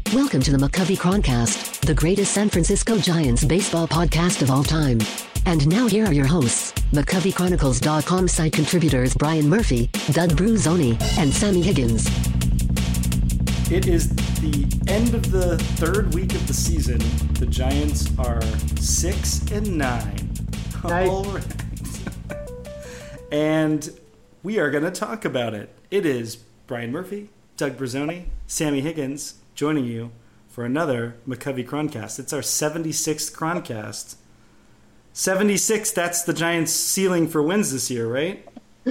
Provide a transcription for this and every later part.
Welcome to the McCovey Chroncast, the greatest San Francisco Giants baseball podcast of all time. And now here are your hosts, McCoveyChronicles.com site contributors Brian Murphy, Doug Bruzzoni, and Sammy Higgins. It is the end of the third week of the season. The Giants are 6-9. Nice. All right. And we are going to talk about it. It is Brian Murphy, Doug Bruzzoni, Sammy Higgins joining you for another McCovey Chroncast. It's our 76th Chroncast. 76, that's the Giants' ceiling for wins this year, right?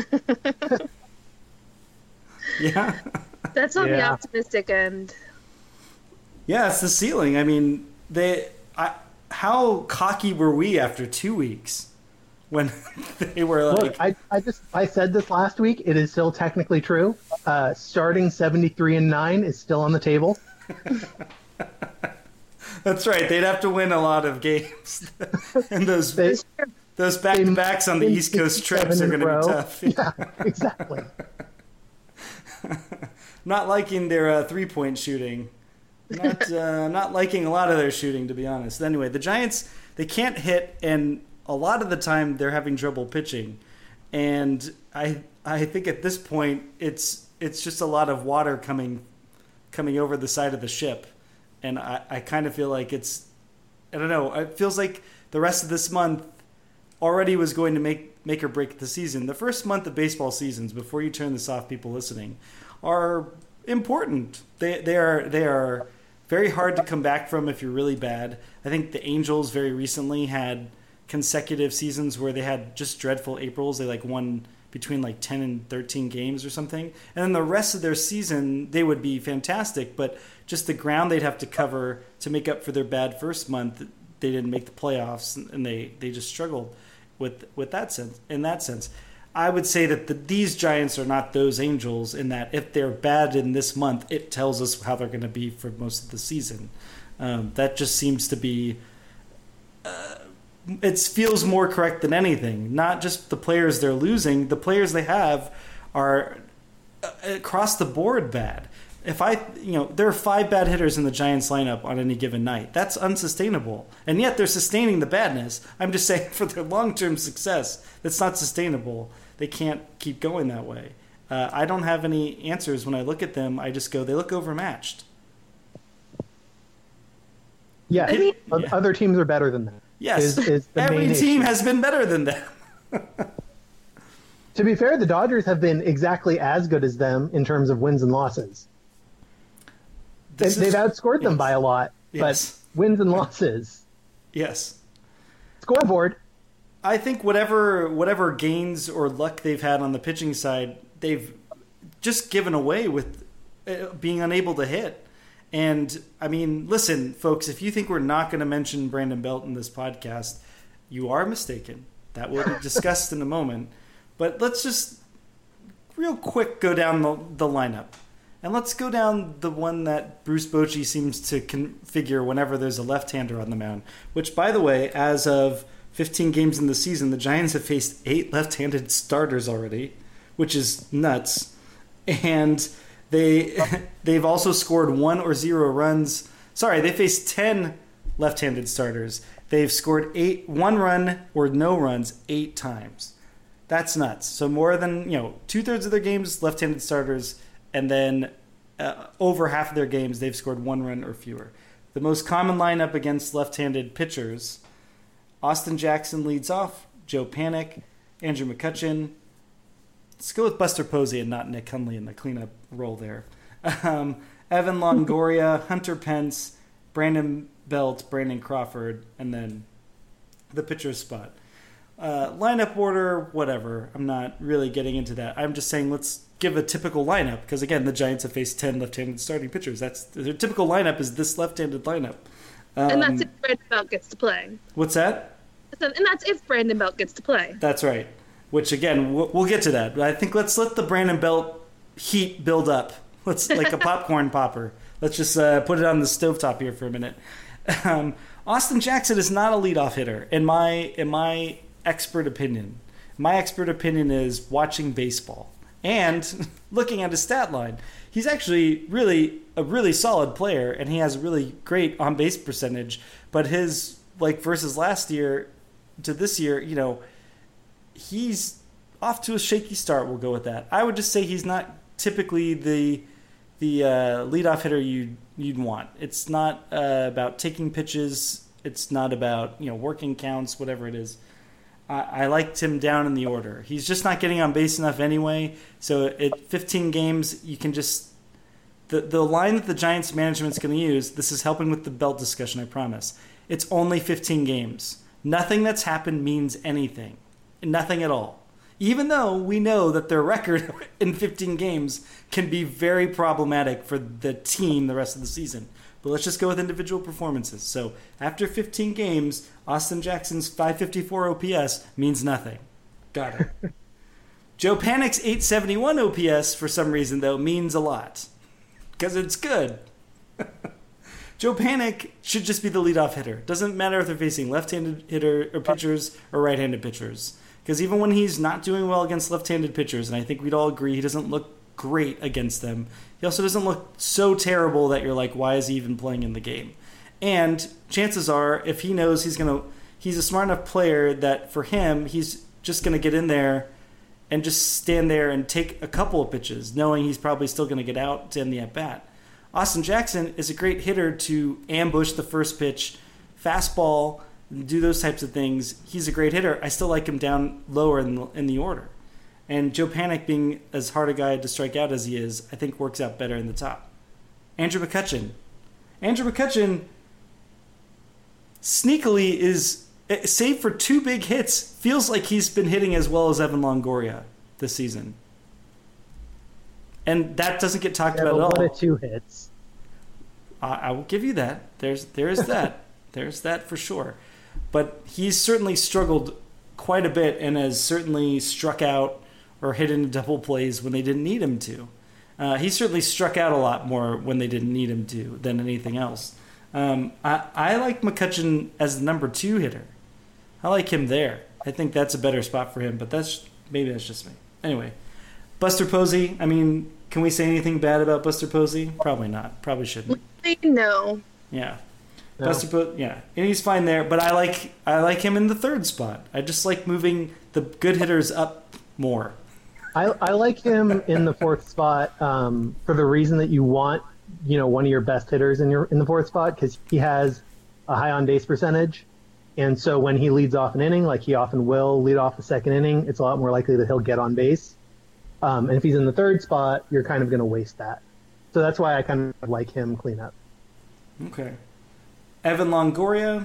Yeah. That's on the optimistic end. Yeah, it's the ceiling. I mean, how cocky were we after 2 weeks when they were like... Look, I said this last week. It is still technically true. Starting 73-9 is still on the table. That's right. They'd have to win a lot of games, and those back-to-backs on the East Coast trips are going to be tough. Yeah, exactly. Not liking their three-point shooting. Not liking a lot of their shooting, to be honest. Anyway, the Giants, they can't hit, and a lot of the time they're having trouble pitching. And I think at this point it's just a lot of water coming over the side of the ship. And I kind of feel like I don't know, it feels like the rest of this month already was going to make or break the season. The first month of baseball seasons, before you turn this off, people listening, are important. They are very hard to come back from if you're really bad. I think the Angels very recently had consecutive seasons where they had just dreadful Aprils. They won between 10 and 13 games or something. And then the rest of their season, they would be fantastic, but just the ground they'd have to cover to make up for their bad first month, they didn't make the playoffs, and they just struggled with that sense. In that sense, I would say that these Giants are not those Angels, in that if they're bad in this month, it tells us how they're going to be for most of the season. That just seems to be... it feels more correct than anything. Not just the players they're losing. The players they have are across the board bad. There are 5 bad hitters in the Giants lineup on any given night. That's unsustainable. And yet they're sustaining the badness. I'm just saying, for their long-term success, that's not sustainable. They can't keep going that way. I don't have any answers when I look at them. I just go, they look overmatched. Yeah, other teams are better than that. Yes, is the every main team issue. has been better than them. To be fair, the Dodgers have been exactly as good as them in terms of wins and losses. They've outscored them by a lot, but wins and losses. Yes. Scoreboard. I think whatever gains or luck they've had on the pitching side, they've just given away with being unable to hit. And, I mean, listen, folks, if you think we're not going to mention Brandon Belt in this podcast, you are mistaken. That will be discussed in a moment. But let's just real quick go down the lineup. And let's go down the one that Bruce Bochy seems to configure whenever there's a left-hander on the mound. Which, by the way, as of 15 games in the season, the Giants have faced 8 left-handed starters already, which is nuts. And... They've also scored 1 or 0 runs. Sorry, they faced 10 left-handed starters. They've scored 1 run or no runs 8 times. That's nuts. So more than 2/3 of their games left-handed starters, and then over half of their games they've scored 1 run or fewer. The most common lineup against left-handed pitchers: Austin Jackson leads off, Joe Panik, Andrew McCutchen. Let's go with Buster Posey and not Nick Hundley in the cleanup role there. Evan Longoria, Hunter Pence, Brandon Belt, Brandon Crawford, and then the pitcher's spot. Lineup order, whatever. I'm not really getting into that. I'm just saying let's give a typical lineup, because, again, the Giants have faced 10 left-handed starting pitchers. Their typical lineup is this left-handed lineup. And that's if Brandon Belt gets to play. What's that? And that's if Brandon Belt gets to play. That's right. Which, again, we'll get to that. But I think let's let the Brandon Belt heat build up. Let's like a popcorn popper. Let's just put it on the stovetop here for a minute. Austin Jackson is not a leadoff hitter, in my expert opinion. My expert opinion is watching baseball. And looking at his stat line, he's actually a really solid player, and he has a really great on-base percentage. But his, like, versus last year to this year, you know, he's off to a shaky start. We'll go with that. I would just say he's not typically the leadoff hitter you'd want. It's not about taking pitches. It's not about, you know, working counts, whatever it is. I liked him down in the order. He's just not getting on base enough anyway. So at 15 games, you can just the line that the Giants management's going to use. This is helping with the belt discussion, I promise. It's only 15 games. Nothing that's happened means anything. Nothing at all. Even though we know that their record in 15 games can be very problematic for the team the rest of the season. But let's just go with individual performances. So after 15 games, Austin Jackson's 554 OPS means nothing. Got it. Joe Panik's 871 OPS, for some reason, though, means a lot. Because it's good. Joe Panik should just be the leadoff hitter. Doesn't matter if they're facing left-handed hitter or pitchers or right-handed pitchers. Because even when he's not doing well against left-handed pitchers, and I think we'd all agree he doesn't look great against them, he also doesn't look so terrible that you're like, why is he even playing in the game? And chances are, if he knows he's a smart enough player that for him, he's just going to get in there and just stand there and take a couple of pitches, knowing he's probably still going to get out to end the at-bat. Austin Jackson is a great hitter to ambush the first pitch, fastball, do those types of things. He's a great hitter. I still like him down lower in the order. And Joe Panik, being as hard a guy to strike out as he is, I think works out better in the top. Andrew McCutchen. Andrew McCutchen sneakily is, save for 2 big hits, feels like he's been hitting as well as Evan Longoria this season. And that doesn't get talked about at all. What are 2 hits? I will give you that. There is that. There's that for sure. But he's certainly struggled quite a bit and has certainly struck out or hit into double plays when they didn't need him to. He certainly struck out a lot more when they didn't need him to than anything else. I like McCutchen as the number 2 hitter. I like him there. I think that's a better spot for him, but maybe that's just me. Anyway, Buster Posey, I mean, can we say anything bad about Buster Posey? Probably not. Probably shouldn't. No. Yeah. No. Buster Posey, yeah. And he's fine there, but I like him in the 3rd spot. I just like moving the good hitters up more. I like him in the 4th spot for the reason that you want, you know, one of your best hitters in the 4th spot, because he has a high on base percentage, and so when he leads off an inning, like he often will lead off the 2nd inning, it's a lot more likely that he'll get on base. And if he's in the 3rd spot, you're kind of going to waste that. So that's why I kind of like him clean up. Okay. Evan Longoria.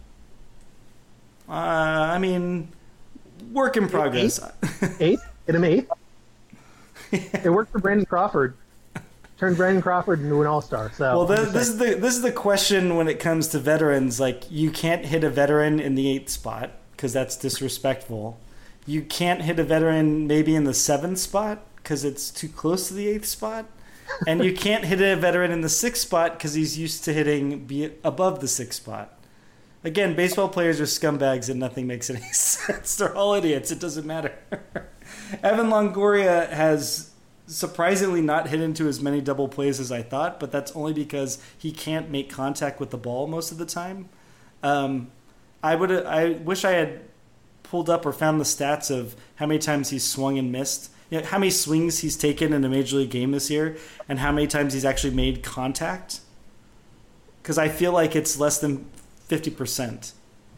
I mean, work in progress. 8th? Hit him 8th? It worked for Brandon Crawford. Turned Brandon Crawford into an all-star. So well, this is the question when it comes to veterans. Like, you can't hit a veteran in the 8th spot because that's disrespectful. You can't hit a veteran maybe in the 7th spot because it's too close to the 8th spot. And you can't hit a veteran in the 6th spot because he's used to hitting above the 6th spot. Again, baseball players are scumbags and nothing makes any sense. They're all idiots. It doesn't matter. Evan Longoria has surprisingly not hit into as many double plays as I thought, but that's only because he can't make contact with the ball most of the time. I wish I had pulled up or found the stats of how many times he's swung and missed. You know, how many swings he's taken in a major league game this year, and how many times he's actually made contact. Because I feel like it's less than 50%.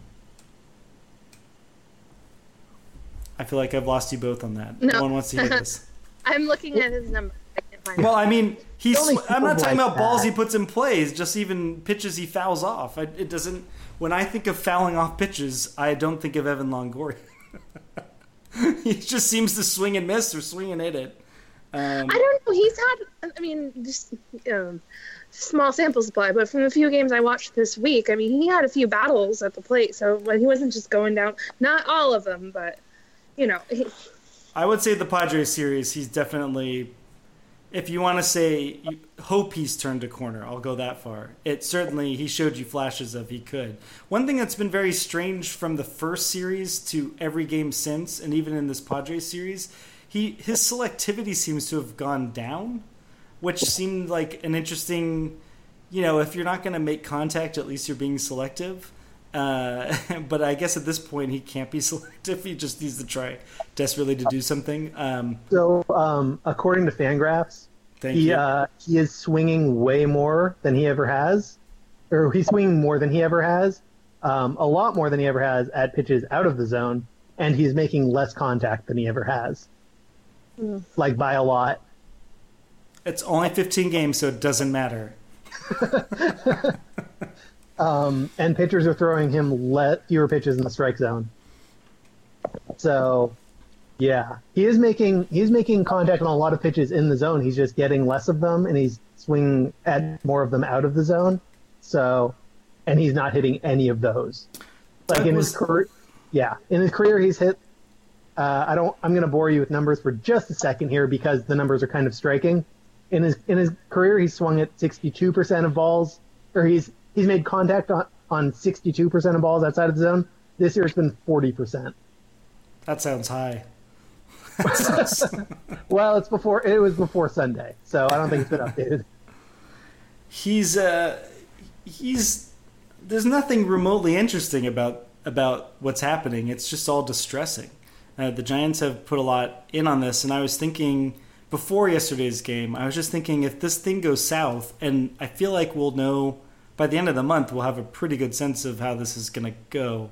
I feel like I've lost you both on that. No one wants to hear this. I'm looking at his number. I can't find well, I mean, I'm not talking about balls that. he puts in plays, just even pitches he fouls off. It doesn't. When I think of fouling off pitches, I don't think of Evan Longoria. He just seems to swing and miss or swing and hit it. I don't know. He's had, I mean, just small sample supply, but from the few games I watched this week, I mean, he had a few battles at the plate, so he wasn't just going down. Not all of them, but, you know. I would say the Padres series, he's definitely, if you want to say, you hope he's turned a corner, I'll go that far. It certainly, he showed you flashes of he could. One thing that's been very strange from the first series to every game since, and even in this Padres series, his selectivity seems to have gone down, which seemed like an interesting, if you're not going to make contact, at least you're being selective. But I guess at this point he can't be selective. He just needs to try desperately to do something. According to Fangraphs, he is swinging way more than he ever has, or he's swinging more than he ever has, a lot more than he ever has at pitches out of the zone, and he's making less contact than he ever has, like by a lot. It's only 15 games, so it doesn't matter. And pitchers are throwing him fewer pitches in the strike zone. So, yeah, he's making contact on a lot of pitches in the zone. He's just getting less of them, and he's swinging at more of them out of the zone. So, and he's not hitting any of those. Like his career, he's hit. I'm going to bore you with numbers for just a second here because the numbers are kind of striking. In his career, he's swung at 62% of balls, or he's made contact on 62% of balls outside of the zone. This year it's been 40%. That sounds high. Well, it was before Sunday, so I don't think it's been updated. There's nothing remotely interesting about what's happening. It's just all distressing. The Giants have put a lot in on this, and I was thinking before yesterday's game, I was just thinking if this thing goes south, and I feel like we'll know by the end of the month, we'll have a pretty good sense of how this is going to go.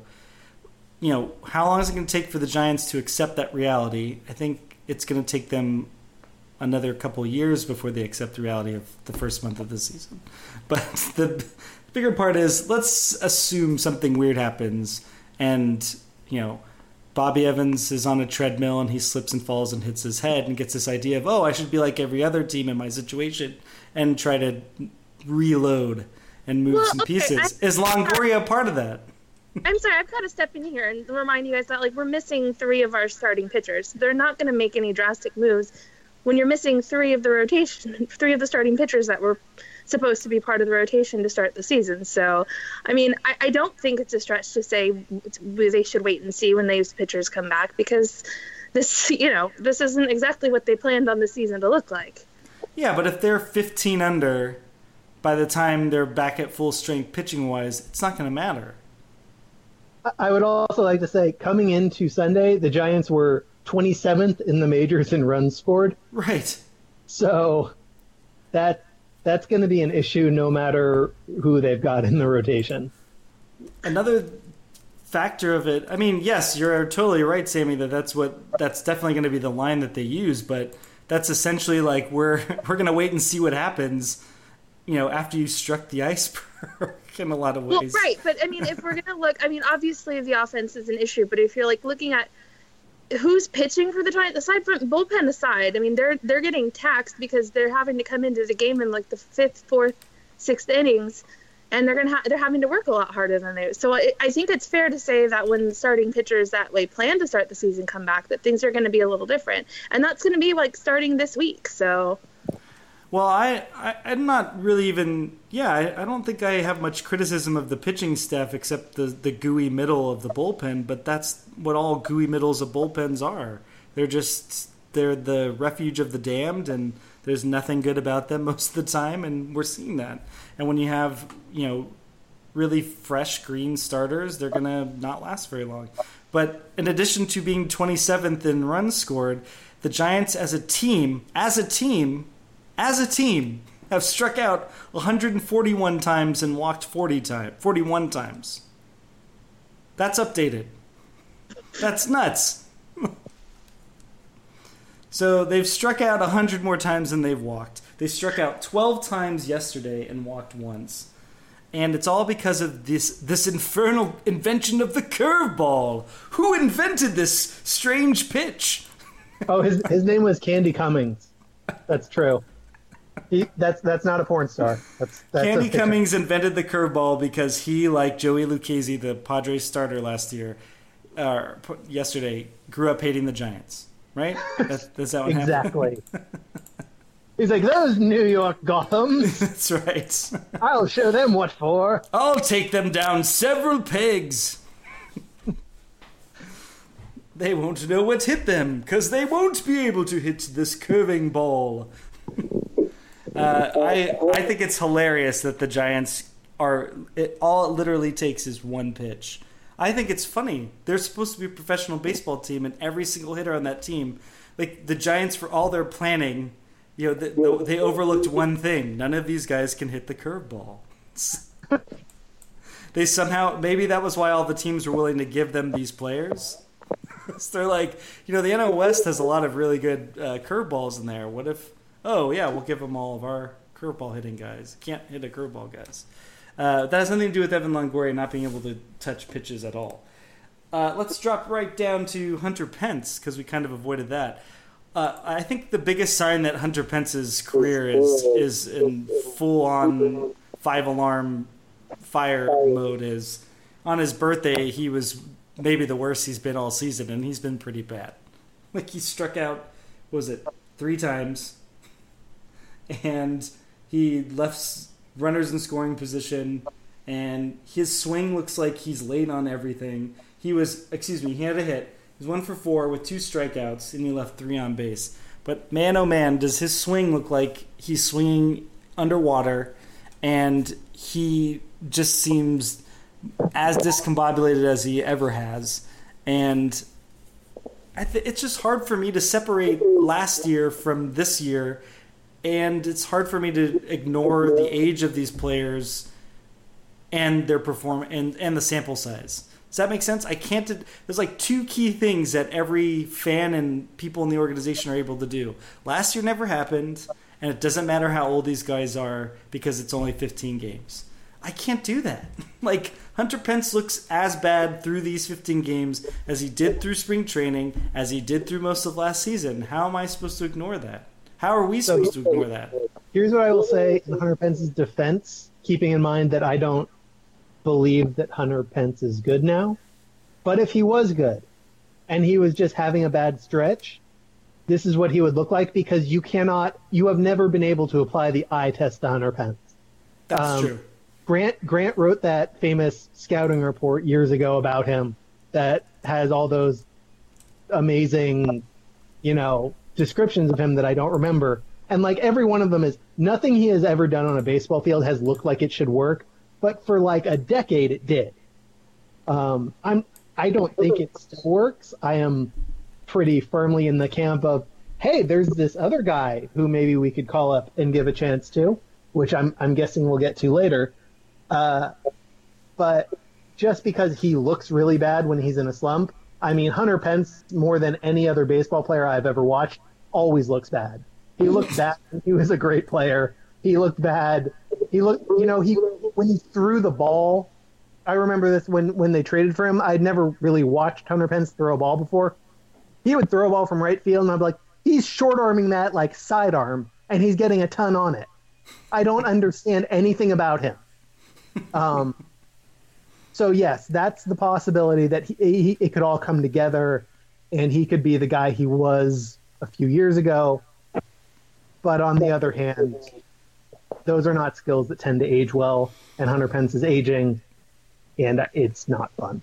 How long is it going to take for the Giants to accept that reality? I think it's going to take them another couple of years before they accept the reality of the first month of the season. But the bigger part is, let's assume something weird happens and, Bobby Evans is on a treadmill and he slips and falls and hits his head and gets this idea of, I should be like every other team in my situation and try to reload and move some pieces. Is Longoria a part of that? I'm sorry, I've got to step in here and remind you guys that we're missing 3 of our starting pitchers. They're not going to make any drastic moves when you're missing 3 of the starting pitchers that were supposed to be part of the rotation to start the season. So, I don't think it's a stretch to say they should wait and see when those pitchers come back, because this isn't exactly what they planned on the season to look like. Yeah, but if they're 15 under by the time they're back at full strength pitching-wise, it's not going to matter. I would also like to say, coming into Sunday, the Giants were 27th in the majors in runs scored. Right. So that's going to be an issue no matter who they've got in the rotation. Another factor of it, yes, you're totally right, Sammy, that's definitely going to be the line that they use, but that's essentially like we're going to wait and see what happens, after you struck the iceberg in a lot of ways. Well, right, but if we're going to look, obviously the offense is an issue, but if you're looking at who's pitching for the Giants, aside from bullpen aside, they're getting taxed because they're having to come into the game in the 5th, 4th, 6th innings, and they're having to work a lot harder than they. So I think it's fair to say that when the starting pitchers that plan to start the season come back, that things are going to be a little different, and that's going to be starting this week. So. Well, I'm not really even. Yeah, I don't think I have much criticism of the pitching staff except the gooey middle of the bullpen. But that's what all gooey middles of bullpens are. They're the refuge of the damned, and there's nothing good about them most of the time, and we're seeing that. And when you have really fresh green starters, they're gonna not last very long. But in addition to being 27th in runs scored, the Giants as a team, have struck out 141 times and walked 41 times. That's updated. That's nuts. So they've struck out 100 more times than they've walked. They struck out 12 times yesterday and walked once. And it's all because of this infernal invention of the curveball. Who invented this strange pitch? Oh, his name was Candy Cummings. That's true. That's not a porn star. That's Candy Cummings invented the curveball because he, like Joey Lucchesi, the Padres starter yesterday, grew up hating the Giants. Right? That's how it exactly. He's like, those New York Gothams. That's right. I'll show them what for. I'll take them down several pegs. They won't know what hit them because they won't be able to hit this curving ball. I think it's hilarious that the Giants all it literally takes is one pitch. I think it's funny. They're supposed to be a professional baseball team, and every single hitter on that team, like the Giants, for all their planning, they overlooked one thing. None of these guys can hit the curveball. They somehow, maybe that was why all the teams were willing to give them these players. So they're like, the NL West has a lot of really good curveballs in there. What if, we'll give them all of our curveball hitting guys. Can't hit a curveball guys. That has nothing to do with Evan Longoria not being able to touch pitches at all. Let's drop right down to Hunter Pence, because we kind of avoided that. I think the biggest sign that Hunter Pence's career is in full-on five-alarm fire mode is on his birthday, he was maybe the worst he's been all season, and he's been pretty bad. Like, he struck out, 3 times, and he left runners in scoring position, and his swing looks like he's late on everything. He had a hit. He was 1 for 4 with 2 strikeouts, and he left 3 on base. But man, oh man, does his swing look like he's swinging underwater, and he just seems as discombobulated as he ever has. And it's just hard for me to separate last year from this year, and it's hard for me to ignore the age of these players and their performance and the sample size. Does that make sense? I can't. There's like 2 key things that every fan and people in the organization are able to do. Last year never happened, and it doesn't matter how old these guys are because it's only 15 games. I can't do that. Like, Hunter Pence looks as bad through these 15 games as he did through spring training, as he did through most of last season. How am I supposed to ignore that? How are we supposed to ignore that? Here's what I will say in Hunter Pence's defense, keeping in mind that I don't believe that Hunter Pence is good now. But if he was good and he was just having a bad stretch, this is what he would look like, because you have never been able to apply the eye test to Hunter Pence. That's true. Grant wrote that famous scouting report years ago about him that has all those amazing, descriptions of him that I don't remember. And like every one of them is, nothing he has ever done on a baseball field has looked like it should work, but for like a decade it did. I don't think it still works. I am pretty firmly in the camp of, hey, there's this other guy who maybe we could call up and give a chance to, which I'm guessing we'll get to later. But just because he looks really bad when he's in a slump, I mean, Hunter Pence, more than any other baseball player I've ever watched, always looks bad. He looked bad when he was a great player. He looked bad. He looked, when he threw the ball, I remember this when they traded for him. I'd never really watched Hunter Pence throw a ball before. He would throw a ball from right field, and I'd be like, he's short-arming that like sidearm, and he's getting a ton on it. I don't understand anything about him. So yes, that's the possibility that it could all come together, and he could be the guy he was a few years ago. But on the other hand, those are not skills that tend to age well, and Hunter Pence is aging, and it's not fun.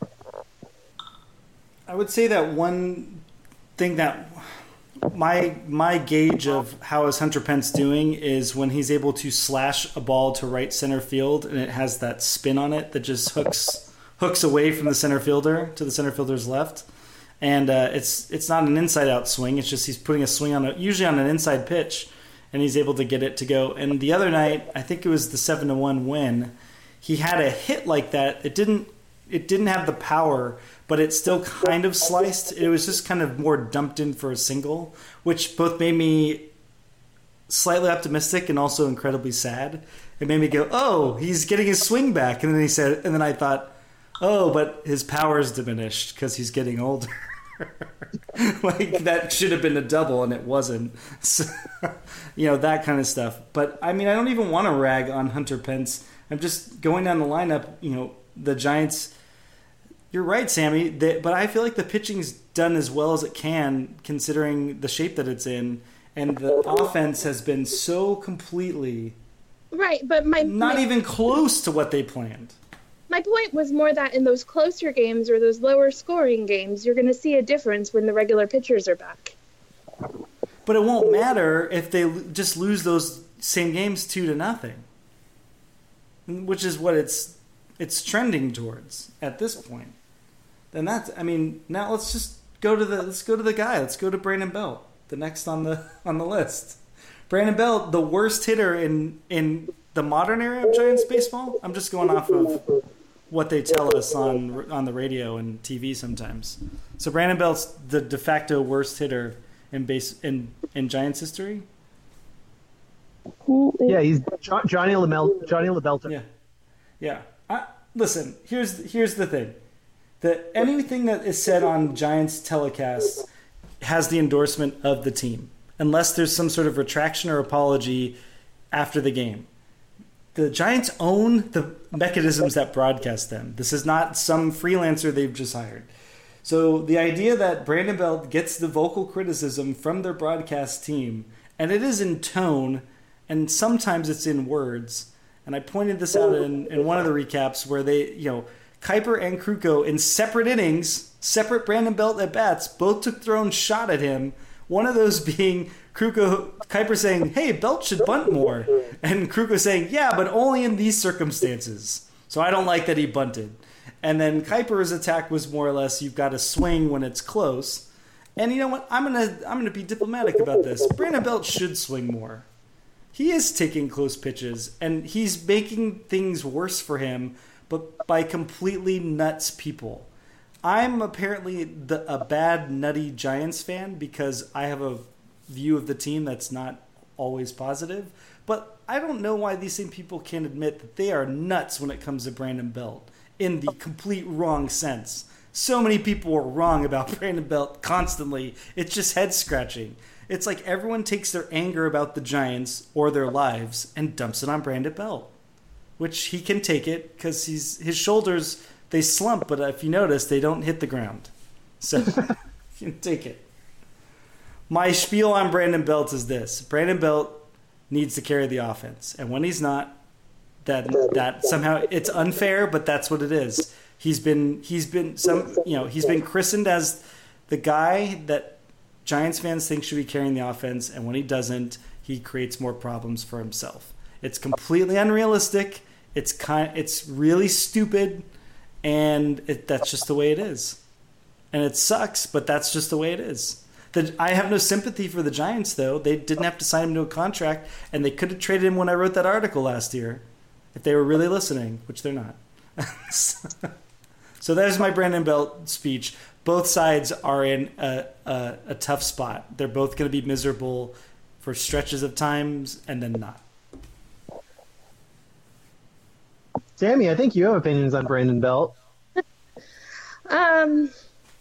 I would say that one thing that my gauge of how is Hunter Pence doing is when he's able to slash a ball to right center field and it has that spin on it that just hooks away from the center fielder to the center fielder's left. And it's not an inside-out swing. It's just he's putting a swing usually on an inside pitch, and he's able to get it to go. And the other night, I think it was the 7-1 win, he had a hit like that. It didn't have the power, but it still kind of sliced. It was just kind of more dumped in for a single, which both made me slightly optimistic and also incredibly sad. It made me go, oh, he's getting his swing back. And then I thought, oh, but his power's diminished because he's getting older. Like, that should have been a double, and it wasn't. So, that kind of stuff. But, I mean, I don't even want to rag on Hunter Pence. I'm just going down the lineup, the Giants. You're right, Sammy, but I feel like the pitching's done as well as it can, considering the shape that it's in. And the offense has been so completely... Right, but not even close to what they planned. My point was more that in those closer games or those lower scoring games, you're going to see a difference when the regular pitchers are back. But it won't matter if they just lose those same games 2-0, which is what it's trending towards at this point. Then now let's just go to the guy. Let's go to Brandon Belt, the next on the list. Brandon Belt, the worst hitter in the modern era of Giants baseball. I'm just going off of what they tell us on the radio and TV sometimes. So Brandon Belt's the de facto worst hitter in Giants history. Yeah, he's Johnny LaBelter. Yeah. Listen, here's the thing. That anything that is said on Giants telecasts has the endorsement of the team, unless there's some sort of retraction or apology after the game. The Giants own the mechanisms that broadcast them. This is not some freelancer they've just hired. So the idea that Brandon Belt gets the vocal criticism from their broadcast team, and it is in tone, and sometimes it's in words, and I pointed this out in one of the recaps where they, Kuiper and Krukow in separate innings, separate Brandon Belt at bats, both took their own shot at him. One of those being Kuiper saying, "Hey, Belt should bunt more," and Krukow saying, "Yeah, but only in these circumstances. So I don't like that he bunted." And then Kuiper's attack was more or less, "You've got to swing when it's close." And you know what? I'm gonna be diplomatic about this. Brandon Belt should swing more. He is taking close pitches, and he's making things worse for him, but by completely nuts people. I'm apparently a bad, nutty Giants fan because I have a view of the team that's not always positive. But I don't know why these same people can't admit that they are nuts when it comes to Brandon Belt in the complete wrong sense. So many people are wrong about Brandon Belt constantly. It's just head-scratching. It's like everyone takes their anger about the Giants or their lives and dumps it on Brandon Belt, which he can take it because his shoulders, they slump, but if you notice, they don't hit the ground. So you can take it. My spiel on Brandon Belt is this. Brandon Belt needs to carry the offense, and when he's not, that somehow it's unfair, but that's what it is. He's been christened as the guy that Giants fans think should be carrying the offense, and when he doesn't, he creates more problems for himself. It's completely unrealistic. It's really stupid, and that's just the way it is. And it sucks, but that's just the way it is. I have no sympathy for the Giants, though. They didn't have to sign him to a contract, and they could have traded him when I wrote that article last year, if they were really listening, which they're not. So there's my Brandon Belt speech. Both sides are in a tough spot. They're both going to be miserable for stretches of times and then not. Sammy, I think you have opinions on Brandon Belt. I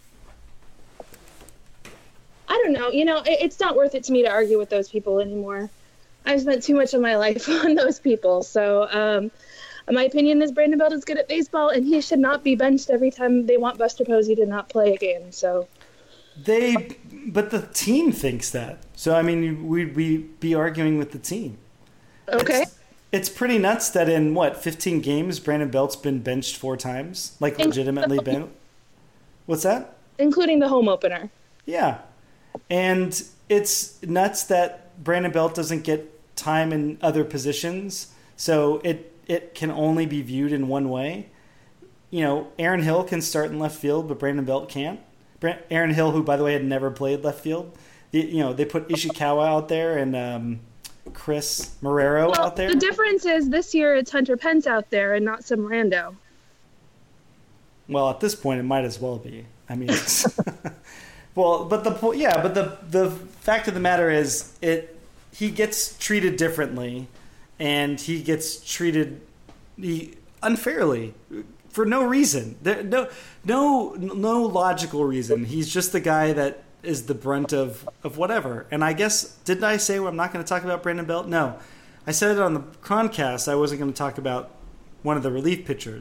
don't know. It's not worth it to me to argue with those people anymore. I've spent too much of my life on those people. So my opinion is Brandon Belt is good at baseball, and he should not be benched every time they want Buster Posey to not play a game. So but the team thinks that. So, I mean, we'd be arguing with the team. Okay. It's pretty nuts that in, 15 games, Brandon Belt's been benched 4 times? Like, legitimately been. What's that? Including the home opener. Yeah. And it's nuts that Brandon Belt doesn't get time in other positions. So it can only be viewed in one way. Aaron Hill can start in left field, but Brandon Belt can't. Aaron Hill, who, by the way, had never played left field. They put Ishikawa out there and Chris Marrero out there. The difference is this year it's Hunter Pence out there and not some rando. Well, at this point, it might as well be. I mean, well, but the fact of the matter is, he gets treated differently, and he gets treated unfairly for no reason. No logical reason. He's just the guy that is the brunt of whatever. And I guess, didn't I say I'm not going to talk about Brandon Belt? No. I said it on the Croncast. I wasn't going to talk about one of the relief pitchers.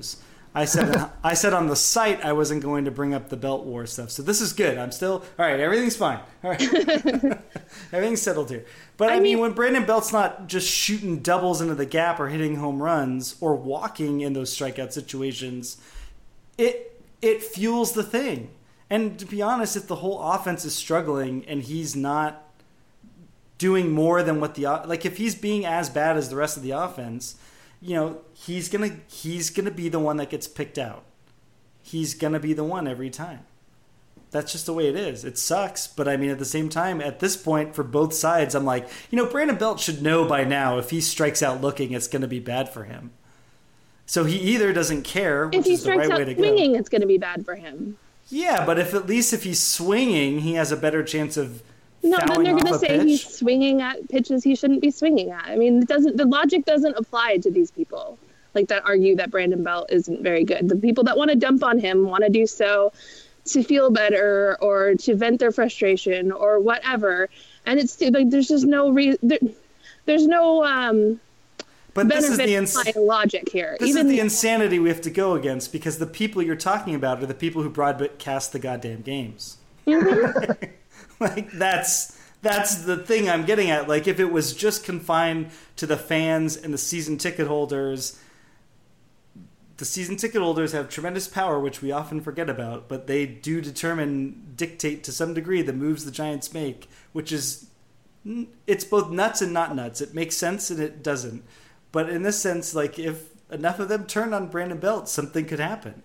I said on the site I wasn't going to bring up the belt war stuff. So this is good. I'm still all right. Everything's fine. All right, everything's settled here. But I mean, when Brandon Belt's not just shooting doubles into the gap or hitting home runs or walking in those strikeout situations, it fuels the thing. And to be honest, if the whole offense is struggling and he's not doing more than what if he's being as bad as the rest of the offense, he's gonna be the one that gets picked out. He's gonna be the one every time. That's just the way it is. It sucks, but I mean, at the same time, at this point, for both sides, I'm like, Brandon Belt should know by now if he strikes out looking, it's gonna be bad for him. So he either doesn't care, which is the right way to go. If he strikes out swinging, it's gonna be bad for him. Yeah, but if he's swinging, he has a better chance of. No, then they're going to say he's swinging at pitches he shouldn't be swinging at. I mean, the logic doesn't apply to these people that argue that Brandon Belt isn't very good. The people that want to dump on him want to do so to feel better or to vent their frustration or whatever. And it's there's just no reason. There's no. But this is the logic here. This is the insanity we have to go against, because the people you're talking about are the people who broadcast the goddamn games. Mm-hmm. That's the thing I'm getting at. If it was just confined to the fans and the season ticket holders, the season ticket holders have tremendous power, which we often forget about, but they do dictate to some degree the moves the Giants make, which is, it's both nuts and not nuts. It makes sense and it doesn't. But in this sense, if enough of them turn on Brandon Belt, something could happen.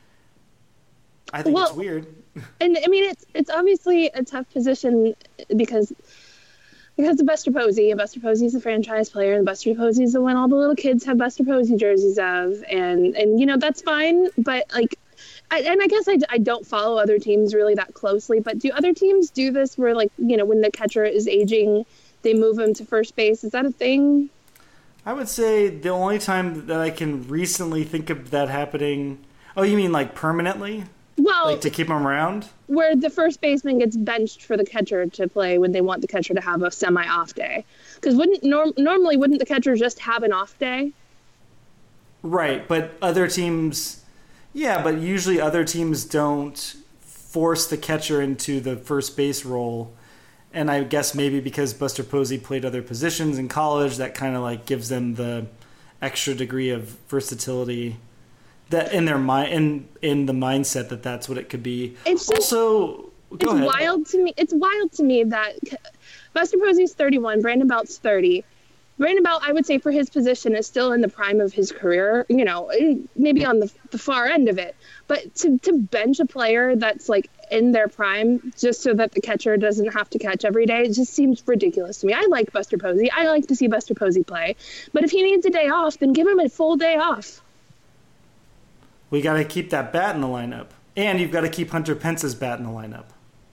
I think it's weird. And I mean, it's obviously a tough position because of Buster Posey. Buster Posey's a franchise player, and Buster Posey's the one all the little kids have Buster Posey jerseys of, and that's fine. But I guess I don't follow other teams really that closely. But do other teams do this where when the catcher is aging, they move him to first base? Is that a thing? I would say the only time that I can recently think of that happening. Oh, you mean permanently? Well, to keep him around? Where the first baseman gets benched for the catcher to play when they want the catcher to have a semi-off day. Because normally wouldn't the catcher just have an off day? Right, but other teams... Yeah, but usually other teams don't force the catcher into the first base role. And I guess maybe because Buster Posey played other positions in college, that kind of gives them the extra degree of versatility that in their mind, in the mindset that's what it could be. It's just, also, go ahead. It's wild to me that Buster Posey's 31, Brandon Belt's 30. Brandon Belt, I would say, for his position, is still in the prime of his career, maybe on the far end of it. But to bench a player that's in their prime just so that the catcher doesn't have to catch every day, it just seems ridiculous to me. I like Buster Posey. I like to see Buster Posey play. But if he needs a day off, then give him a full day off. We got to keep that bat in the lineup. And you've got to keep Hunter Pence's bat in the lineup.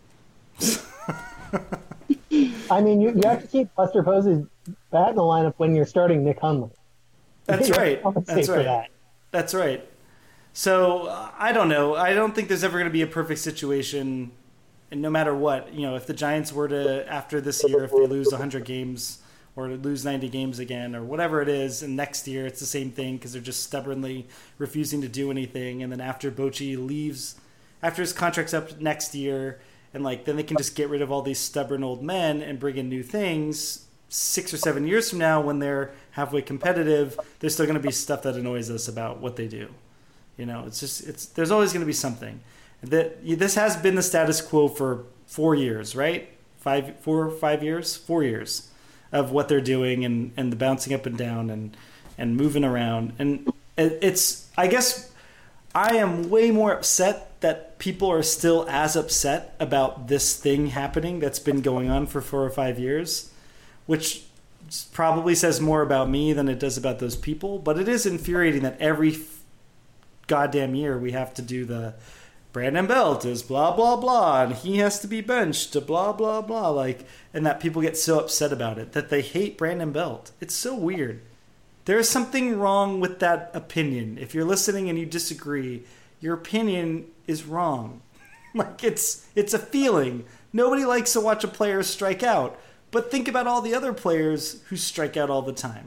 I mean, you have to keep Buster Posey's bat in the lineup when you're starting Nick Hundley. That's right. That's right. That. That's right. So, I don't know. I don't think there's ever going to be a perfect situation. And no matter what, if the Giants were to, after this year, if they lose 100 games or lose 90 games again or whatever it is, and next year it's the same thing because they're just stubbornly refusing to do anything. And then after Bochy leaves, after his contract's up next year, and then they can just get rid of all these stubborn old men and bring in new things. 6 or 7 years from now, when they're halfway competitive, there's still going to be stuff that annoys us about what they do. There's always going to be something. This has been the status quo for 4 years, right? 5 years? 4 years of what they're doing and the bouncing up and down and moving around. And I guess I am way more upset that people are still as upset about this thing happening that's been going on for 4 or 5 years, which probably says more about me than it does about those people. But it is infuriating that every goddamn year we have to do the Brandon Belt is blah, blah, blah, and he has to be benched to blah, blah, blah, and that people get so upset about it, that they hate Brandon Belt. It's so weird. There is something wrong with that opinion. If you're listening and you disagree, your opinion is wrong. It's a feeling. Nobody likes to watch a player strike out, but think about all the other players who strike out all the time.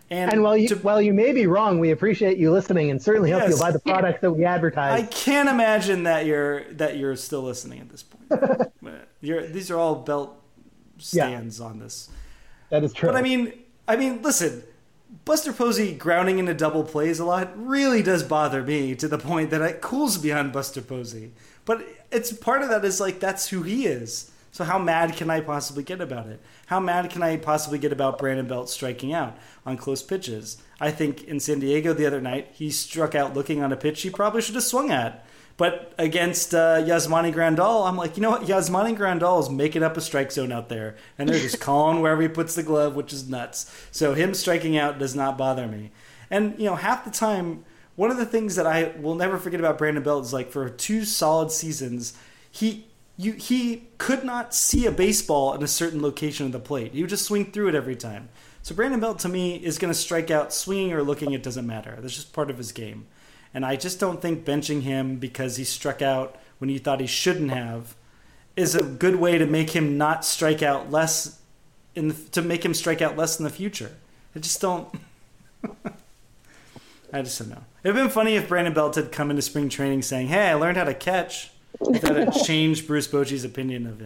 And while you may be wrong, we appreciate you listening and certainly hope you'll buy the product that we advertise. I can't imagine that you're still listening at this point. These are all belt stands on this. That is true. But I mean, listen, Buster Posey grounding into double plays a lot really does bother me to the point that it cools me on Buster Posey. But it's part of that is like that's who he is. So how mad can I possibly get about it? How mad can I possibly get about Brandon Belt striking out on close pitches? I think in San Diego the other night, he struck out looking on a pitch he probably should have swung at. But against Yasmani Grandal, I'm like, you know what? Yasmani Grandal is making up a strike zone out there. And they're just calling wherever he puts the glove, which is nuts. So him striking out does not bother me. And, half the time, one of the things that I will never forget about Brandon Belt is like for 2 solid seasons, he could not see a baseball in a certain location of the plate. He would just swing through it every time. So Brandon Belt, to me, is going to strike out swinging or looking. It doesn't matter. That's just part of his game. And I just don't think benching him because he struck out when you thought he shouldn't have is a good way to make him not strike out less to make him strike out less in the future. I just don't know. It would have been funny if Brandon Belt had come into spring training saying, "Hey, I learned how to catch." That had changed Bruce Bochy's opinion of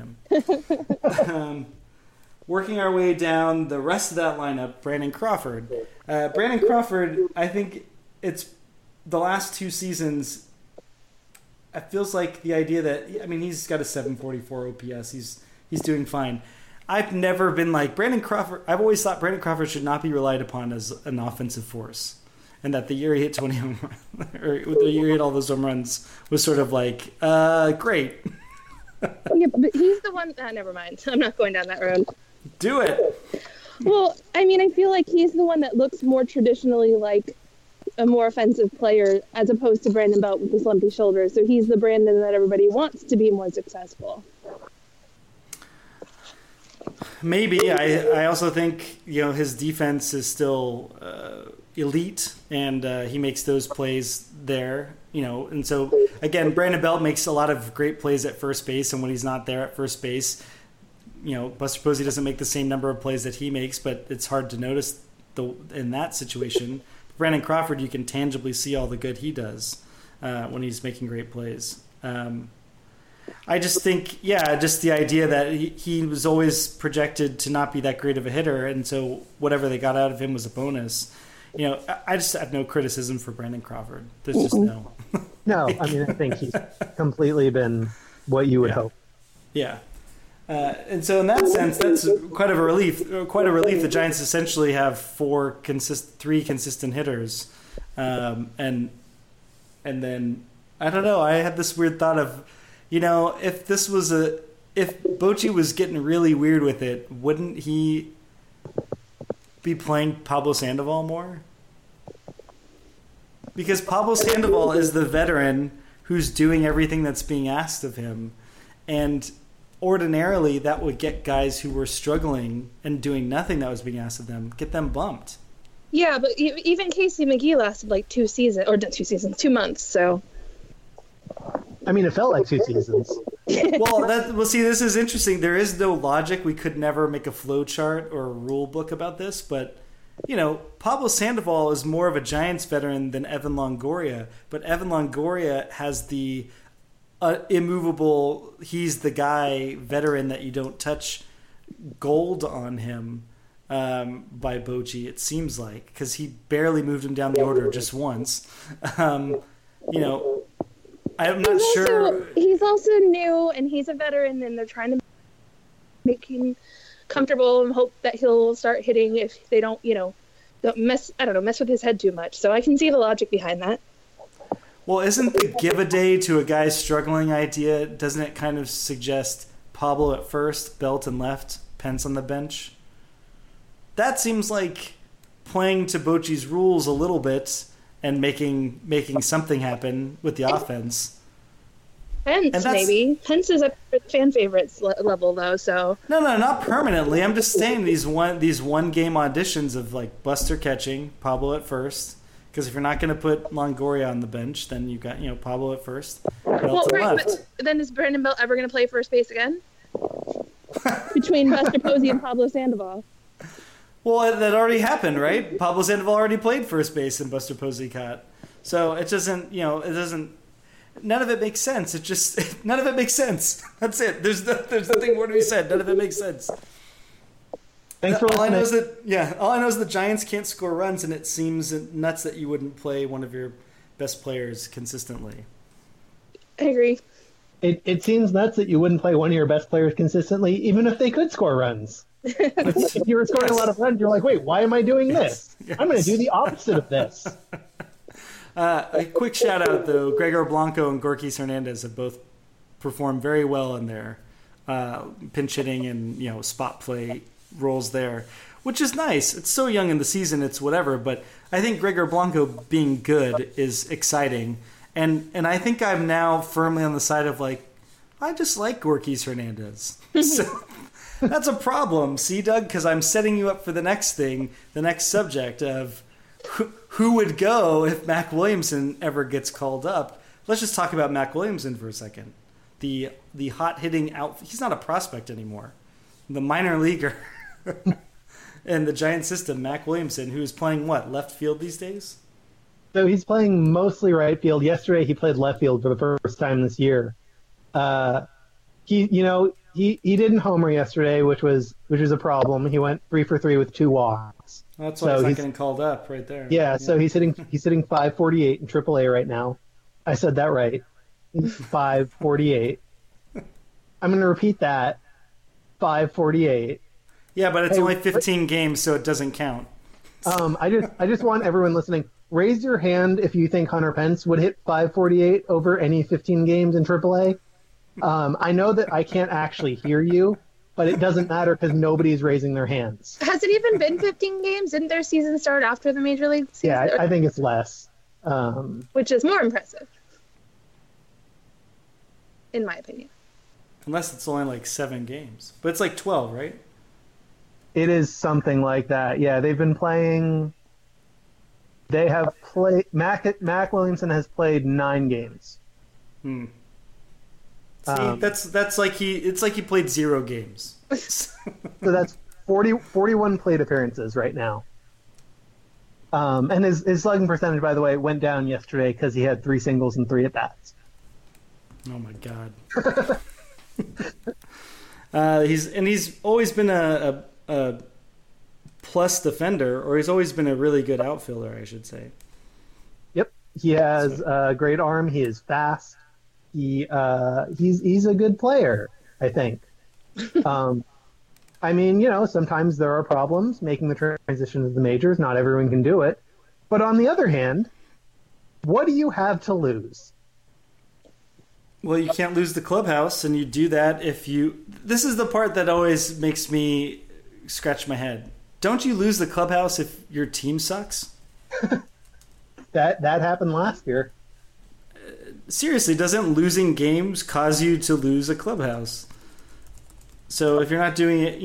him. Working our way down the rest of that lineup, Brandon Crawford. Brandon Crawford, I think it's the last 2 seasons. It feels like the idea that he's got a 744 OPS. He's doing fine. I've never been like Brandon Crawford. I've always thought Brandon Crawford should not be relied upon as an offensive force. And that the year he hit 20 home runs, or the year he hit all those home runs, was sort of like, great. Yeah, but he's the one. Never mind. I'm not going down that road. Do it. Well, I feel like he's the one that looks more traditionally like a more offensive player as opposed to Brandon Belt with his lumpy shoulders. So he's the Brandon that everybody wants to be more successful. Maybe. I also think, his defense is still elite, and he makes those plays there, and so again, Brandon Belt makes a lot of great plays at first base, and when he's not there at first base, Buster Posey doesn't make the same number of plays that he makes, but it's hard to notice in that situation. Brandon Crawford, you can tangibly see all the good he does when he's making great plays. I just think, just the idea that he was always projected to not be that great of a hitter, and so whatever they got out of him was a bonus. I just have no criticism for Brandon Crawford. There's just no. No, I think he's completely been what you would hope. Yeah. And so in that sense, that's quite a relief. The Giants essentially have 3 consistent hitters. And then, I don't know, I had this weird thought of, if Bochy was getting really weird with it, wouldn't he be playing Pablo Sandoval more? Because Pablo Sandoval is the veteran who's doing everything that's being asked of him. And ordinarily that would get guys who were struggling and doing nothing that was being asked of them, get them bumped. Yeah, but even Casey McGee lasted like 2 months, so. It felt like 2 seasons. See, this is interesting. There is no logic. We could never make a flow chart or a rule book about this, but, Pablo Sandoval is more of a Giants veteran than Evan Longoria, but Evan Longoria has the immovable, he's the guy, veteran that you don't touch gold on him by Bochy, it seems like, because he barely moved him down the order just once. I'm not sure. He's also new, and he's a veteran, and they're trying to make him comfortable and hope that he'll start hitting if they don't mess with his head too much. So I can see the logic behind that. Well, isn't the give a day to a guy struggling idea, doesn't it kind of suggest Pablo at first, Belt and left, Pence on the bench? That seems like playing to Bochy's rules a little bit and making something happen with the offense. Pence, maybe. Pence is up at fan favorites level, though, so... No, not permanently. I'm just saying these one-game auditions of, like, Buster catching, Pablo at first. Because if you're not going to put Longoria on the bench, then you've got, Pablo at first, Belt to left. But then is Brandon Belt ever going to play first base again? Between Buster Posey and Pablo Sandoval. Well, that already happened, right? Pablo Sandoval already played first base and Buster Posey caught. So it doesn't, none of it makes sense. None of it makes sense. That's it. There's nothing more to be said. None of it makes sense. Thanks for listening. All I know is the Giants can't score runs, and it seems nuts that you wouldn't play one of your best players consistently. I agree. It seems nuts that you wouldn't play one of your best players consistently, even if they could score runs. If you were scoring a lot of runs, you're like, wait, why am I doing this? Yes. I'm going to do the opposite of this. A quick shout out, though. Gregor Blanco and Gorkys Hernandez have both performed very well in their pinch hitting and spot play roles there, which is nice. It's so young in the season, it's whatever. But I think Gregor Blanco being good is exciting, and I think I'm now firmly on the side of I just like Gorkys Hernandez. So that's a problem. See, Doug, because I'm setting you up for the next thing, the next subject of who would go if Mac Williamson ever gets called up. Let's just talk about Mac Williamson for a second. The hot hitting out. He's not a prospect anymore. The minor leaguer in the Giant system, Mac Williamson, who is playing left field these days. So he's playing mostly right field. Yesterday he played left field for the first time this year. He didn't homer yesterday, which was a problem. He went 3 for 3 with 2 walks. That's why he's not getting called up right there. Yeah, so he's hitting 548 in AAA right now. I said that right. 548. I'm going to repeat that. 548. Yeah, but it's only 15 games, so it doesn't count. I just want everyone listening, raise your hand if you think Hunter Pence would hit 548 over any 15 games in AAA. I know that I can't actually hear you, but it doesn't matter because nobody's raising their hands. Has it even been 15 games? Didn't their season start after the Major League season? Yeah, I think it's less. Which is more impressive, in my opinion. Unless it's only 7 games. But it's 12, right? It is something like that. Yeah, they've been playing. They have played. Mac Williamson has played 9 games. See, that's like it's like he played 0 games. So that's 41 plate appearances right now. And his slugging percentage, by the way, went down yesterday because he had 3 singles and 3 at bats. Oh my God. He's always been a plus defender, or he's always been a really good outfielder, I should say. Yep, he has a great arm. He is fast. He's a good player, I think. I mean, sometimes there are problems making the transition to the majors. Not everyone can do it. But on the other hand, what do you have to lose? Well, you can't lose the clubhouse, and you do that if you... This is the part that always makes me scratch my head. Don't you lose the clubhouse if your team sucks? That happened last year. Seriously, doesn't losing games cause you to lose a clubhouse? So if you're not doing it,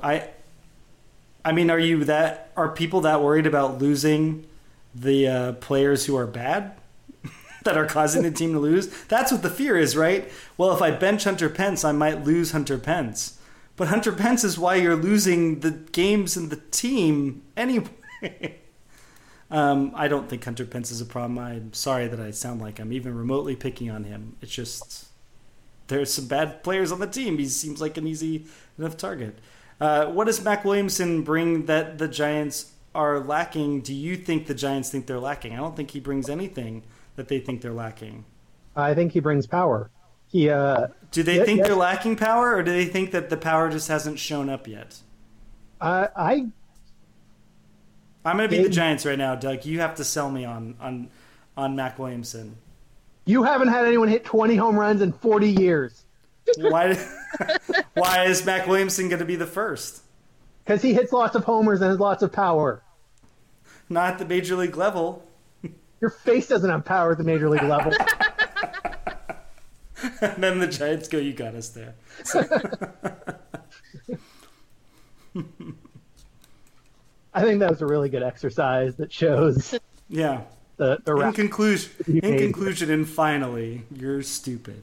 I mean, are people that worried about losing the players who are bad that are causing the team to lose? That's what the fear is, right? Well, if I bench Hunter Pence, I might lose Hunter Pence. But Hunter Pence is why you're losing the games in the team anyway. I don't think Hunter Pence is a problem. I'm sorry that I sound like I'm even remotely picking on him. It's just there's some bad players on the team. He seems like an easy enough target. What does Mac Williamson bring that the Giants are lacking? Do you think the Giants think they're lacking? I don't think he brings anything that they think they're lacking. I think he brings power. Do they think they're lacking power, or do they think that the power just hasn't shown up yet? I'm going to be the Giants right now, Doug. You have to sell me on Mac Williamson. You haven't had anyone hit 20 home runs in 40 years. Why is Mac Williamson going to be the first? Because he hits lots of homers and has lots of power. Not at the major league level. Your face doesn't have power at the major league level. And then the Giants go, you got us there. So. I think that was a really good exercise that shows. Yeah. The in conclusion, and finally, you're stupid.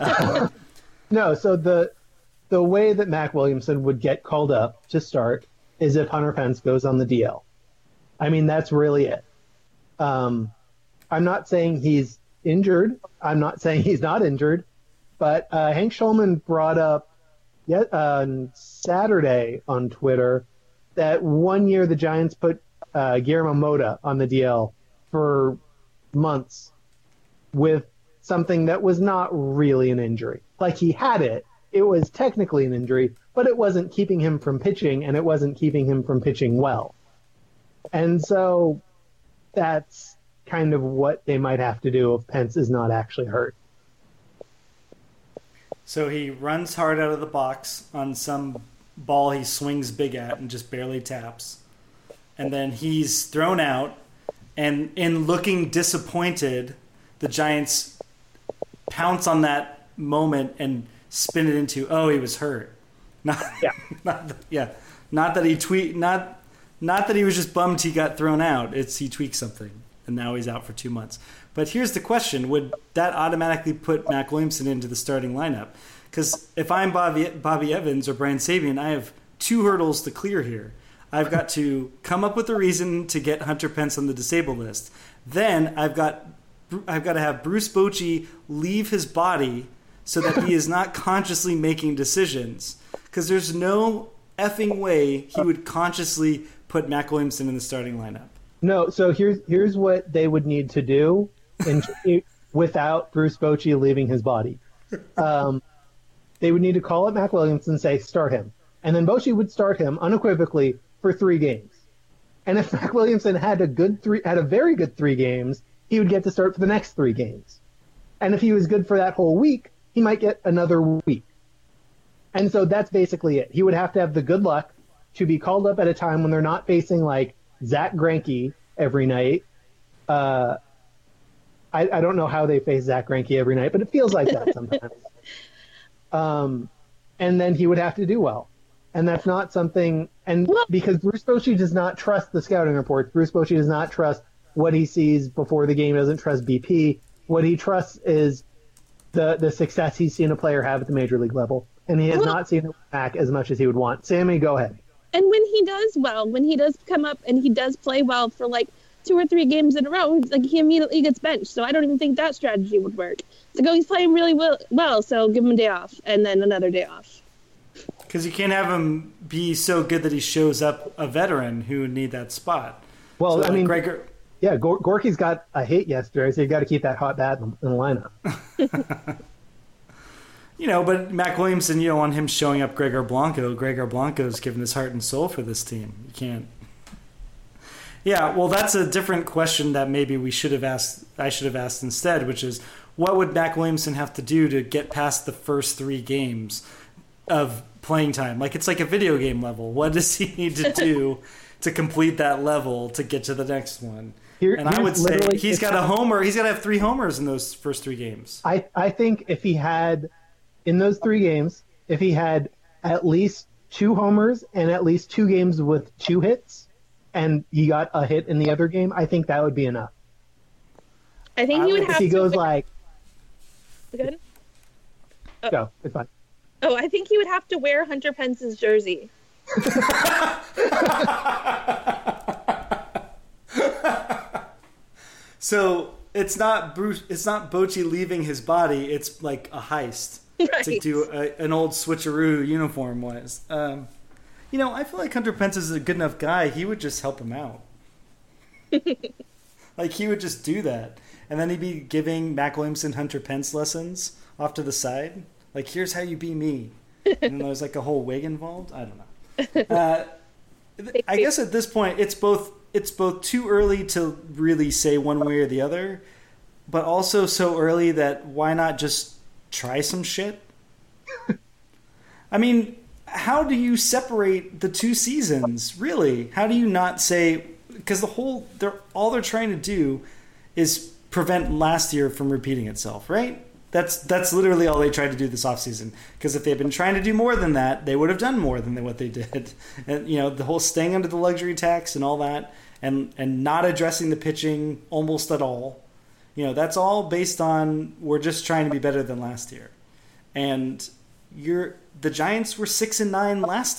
No, so the way that Mac Williamson would get called up to start is if Hunter Pence goes on the DL. I mean, that's really it. I'm not saying he's injured. I'm not saying he's not injured. But Hank Schulman brought up on Saturday on Twitter that one year the Giants put Guillermo Mota on the DL for months with something that was not really an injury. Like, he had it. It was technically an injury, but it wasn't keeping him from pitching, and it wasn't keeping him from pitching well. And so that's kind of what they might have to do if Pence is not actually hurt. So he runs hard out of the box on some ball he swings big at and just barely taps. And then he's thrown out, and in looking disappointed, the Giants pounce on that moment and spin it into, oh, he was hurt. Not that he was just bummed he got thrown out. It's he tweaked something, and now he's out for 2 months. But here's the question. Would that automatically put Mac Williamson into the starting lineup? Because if I'm Bobby Evans or Brian Sabean, I have 2 hurdles to clear here. I've got to come up with a reason to get Hunter Pence on the disabled list. Then I've got to have Bruce Bochy leave his body so that he is not consciously making decisions. Because there's no effing way he would consciously put Mac Williamson in the starting lineup. No, so here's what they would need to do without Bruce Bochy leaving his body. They would need to call up Mac Williamson and say, start him. And then Bochy would start him unequivocally for 3 games. And if Mac Williamson had a very good 3 games, he would get to start for the next 3 games. And if he was good for that whole week, he might get another week. And so that's basically it. He would have to have the good luck to be called up at a time when they're not facing like Zach Greinke every night. I don't know how they face Zach Greinke every night, but it feels like that sometimes. And then he would have to do well. And that's not something, and because Bruce Bochy does not trust the scouting reports, Bruce Bochy does not trust what he sees before the game, doesn't trust BP. What he trusts is the success he's seen a player have at the major league level. And he has not seen it back as much as he would want. Sammy, go ahead. And when he does well, when he does come up and he does play well for like 2 or 3 games in a row, like he immediately gets benched. So I don't even think that strategy would work. It's like, oh, he's playing really well, so give him a day off and then another day off. Because you can't have him be so good that he shows up a veteran who would need that spot. Well, so, I mean, Gregor... yeah, Gorky's got a hit yesterday, so you got to keep that hot bat in the lineup. But Mac Williamson, you don't want him showing up Gregor Blanco. Gregor Blanco's given his heart and soul for this team. You can't. Yeah, well, that's a different question that maybe I should have asked instead, which is, what would Mac Williamson have to do to get past the first 3 games of playing time? Like, it's like a video game level. What does he need to do to complete that level to get to the next one? I would say he's got a homer. He's got to have 3 homers in those first 3 games. I think if he had, in those 3 games, if he had at least 2 homers and at least 2 games with 2 hits, and he got a hit in the other game, I think that would be enough. I think he would have to... If he goes like... Good? Oh. Go, it's fine. Oh, I think he would have to wear Hunter Pence's jersey. So it's not Bochy leaving his body. It's like a heist right. to do an old switcheroo uniform wise. I feel like Hunter Pence is a good enough guy. He would just help him out. Like, he would just do that. And then he'd be giving Mac Williamson Hunter Pence lessons off to the side. Like, here's how you be me. And then there's like a whole wig involved. I don't know. I guess at this point, it's both too early to really say one way or the other, but also so early that why not just try some shit? I mean, how do you separate the 2 seasons, really? How do you not say... Because all they're trying to do is prevent last year from repeating itself, right? That's literally all they tried to do this offseason. Because if they'd been trying to do more than that, they would have done more than what they did. And the whole staying under the luxury tax and all that, and not addressing the pitching almost at all. That's all based on we're just trying to be better than last year. And the Giants were 6-9 last year.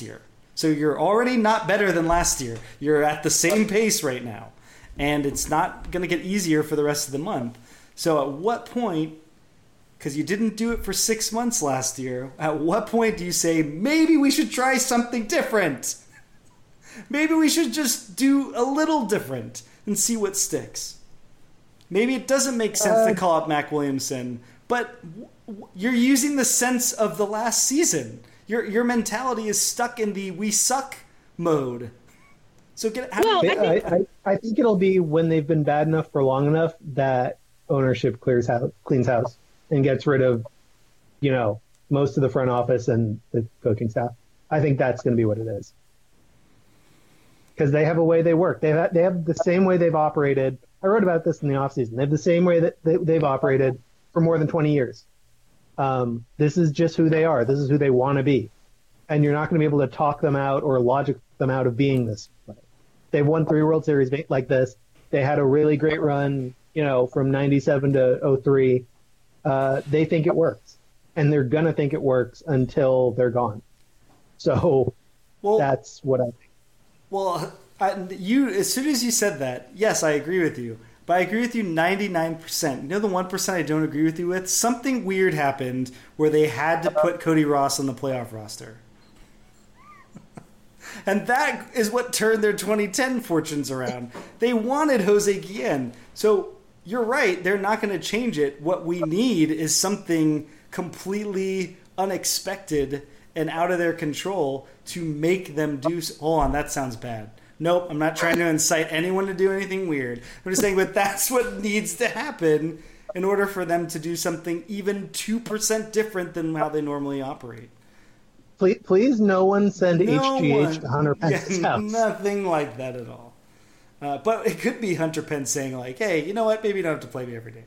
So you're already not better than last year. You're at the same pace right now. And it's not going to get easier for the rest of the month. So at what point, because you didn't do it for 6 months last year, at what point do you say, maybe we should try something different? Maybe we should just do a little different and see what sticks. Maybe it doesn't make sense to call up Mac Williamson, but you're using the sense of the last season. Your mentality is stuck in the we suck mode. So I think it'll be when they've been bad enough for long enough that ownership cleans house and gets rid of, most of the front office and the coaching staff. I think that's going to be what it is. Because they have a way they work. They have the same way they've operated. I wrote about this in the offseason. They have the same way that they've operated for more than 20 years. This is just who they are. This is who they want to be. And you're not going to be able to talk them out or logic them out of being this way. They've won 3 World Series like this. They had a really great run, from 97 to 03. They think it works. And they're going to think it works until they're gone. So that's what I think. Well, as soon as you said that, yes, I agree with you. But I agree with you 99%. You know the 1% I don't agree with you with? Something weird happened where they had to put Cody Ross on the playoff roster. And that is what turned their 2010 fortunes around. They wanted Jose Guillen. So you're right, they're not going to change it. What we need is something completely unexpected and out of their control to make them do... Hold on, that sounds bad. Nope, I'm not trying to incite anyone to do anything weird. I'm just saying, but that's what needs to happen in order for them to do something even 2% different than how they normally operate. Please no one send HGH to Hunter Pence's house. Nothing like that at all. But it could be Hunter Pence saying, like, hey, you know what? Maybe you don't have to play me every day.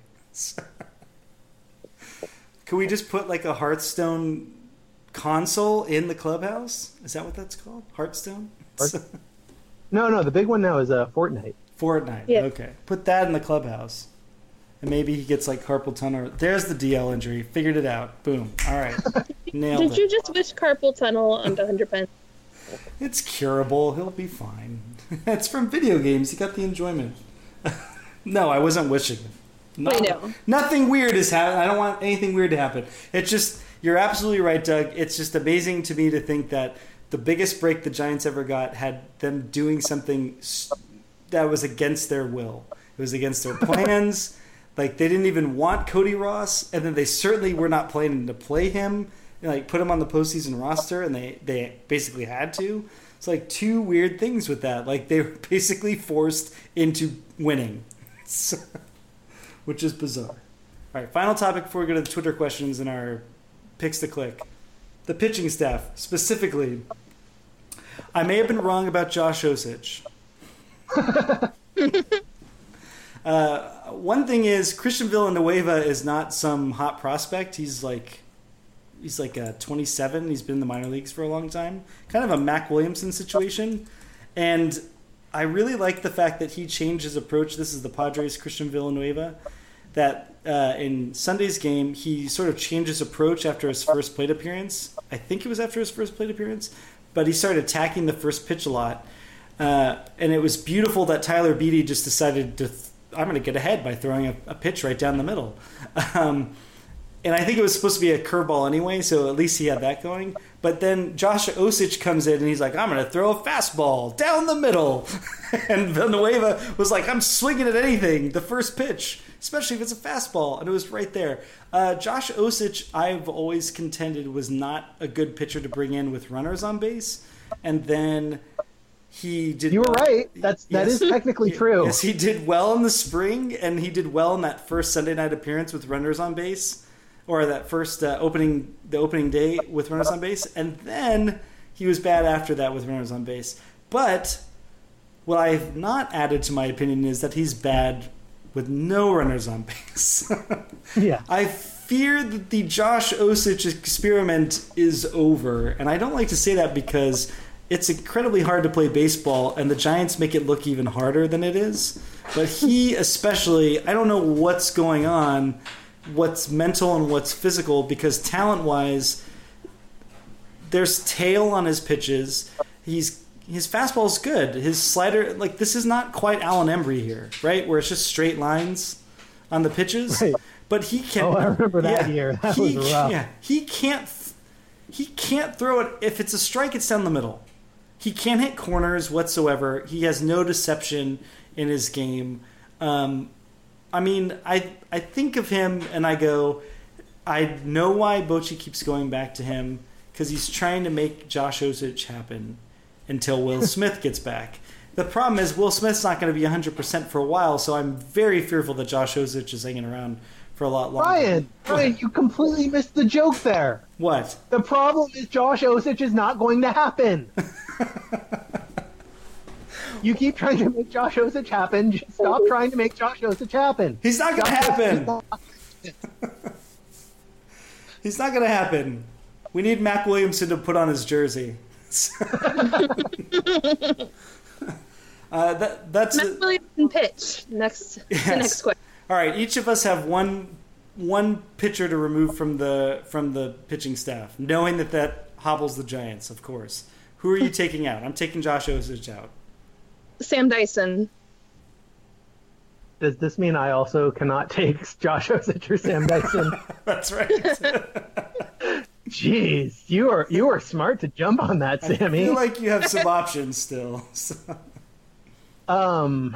Could we just put, like, a Hearthstone console in the clubhouse? Is that what that's called? Hearthstone? No, the big one now is Fortnite. Fortnite, yeah. Okay. Put that in the clubhouse. And maybe he gets like carpal tunnel. There's the DL injury. Figured it out. Boom. All right. Nailed it. Did you just wish carpal tunnel onto Hunter Pence? It's curable. He'll be fine. It's from video games. He got the enjoyment. No, I wasn't wishing it. I know. Nothing weird has happened. I don't want anything weird to happen. It's just, you're absolutely right, Doug. It's just amazing to me to think that the biggest break the Giants ever got had them doing something that was against their will. It was against their plans. Like, they didn't even want Cody Ross, and then they certainly were not planning to play him, like put him on the postseason roster, and they basically had to. It's like 2 weird things with that. Like, they were basically forced into winning, which is bizarre. All right, final topic before we go to the Twitter questions and our picks to click. The pitching staff, specifically. I may have been wrong about Josh Osich. One thing is, Christian Villanueva is not some hot prospect. He's like 27. He's been in the minor leagues for a long time. Kind of a Mac Williamson situation. And I really like the fact that he changed his approach. This is the Padres' Christian Villanueva. That in Sunday's game, he sort of changed his approach after his first plate appearance. I think it was after his first plate appearance. But he started attacking the first pitch a lot. And it was beautiful that Tyler Beede just decided to... I'm going to get ahead by throwing a pitch right down the middle. And I think it was supposed to be a curveball anyway, so at least he had that going. But then Josh Osich comes in and he's like, I'm going to throw a fastball down the middle. And Villanueva was like, I'm swinging at anything, the first pitch, especially if it's a fastball. And it was right there. Josh Osich, I've always contended, was not a good pitcher to bring in with runners on base. And then... he did. You were right. That is technically true. Yes, he did well in the spring, and he did well in that first Sunday night appearance with runners on base, or that first opening day with runners on base, and then he was bad after that with runners on base. But what I've not added to my opinion is that he's bad with no runners on base. Yeah. I fear that the Josh Osich experiment is over, and I don't like to say that because it's incredibly hard to play baseball, and the Giants make it look even harder than it is. But he especially, I don't know what's going on, what's mental and what's physical, because talent-wise, there's tail on his pitches, his fastball's good. His slider, like, this is not quite Alan Embry here, right? Where it's just straight lines on the pitches. Right. But he can. Oh, I remember that year. That was rough. Yeah, he can't throw it. If it's a strike, it's down the middle. He can't hit corners whatsoever. He has no deception in his game. I mean, I think of him and I go, I know why Bochy keeps going back to him, because he's trying to make Josh Osich happen until Will Smith gets back. The problem is Will Smith's not going to be 100% for a while, so I'm very fearful that Josh Osich is hanging around for a lot longer. Brian, you completely missed the joke there. What? The problem is Josh Osich is not going to happen. You keep trying to make Josh Osich happen. Just stop trying to make Josh Osich happen. He's not going to happen. He's not going to happen. We need Mac Williamson to put on his jersey. That's Mac Williamson pitch. Next question. All right, each of us have one pitcher to remove from the pitching staff, knowing that hobbles the Giants, of course. Who are you taking out? I'm taking Josh Osich out. Sam Dyson. Does this mean I also cannot take Josh Osich or Sam Dyson? That's right. Jeez, you are smart to jump on that, Sammy. I feel like you have some options still. So. Well,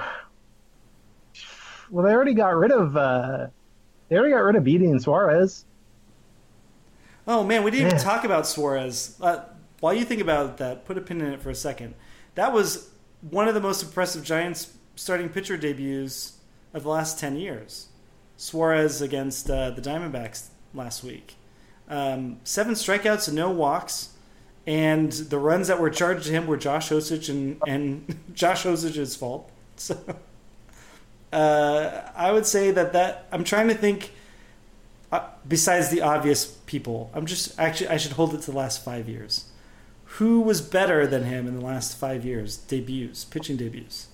they already got rid of Beatty and Suarez. Oh man, we didn't even talk about Suarez. While you think about that, put a pin in it for a second. That was one of the most impressive Giants starting pitcher debuts of the last 10 years. Suarez against the Diamondbacks last week. 7 strikeouts and no walks, and the runs that were charged to him were Josh Osich and Josh Osich's fault. So I would say that I'm trying to think. Besides the obvious people, I should hold it to the last 5 years. Who was better than him in the last 5 years? Pitching debuts.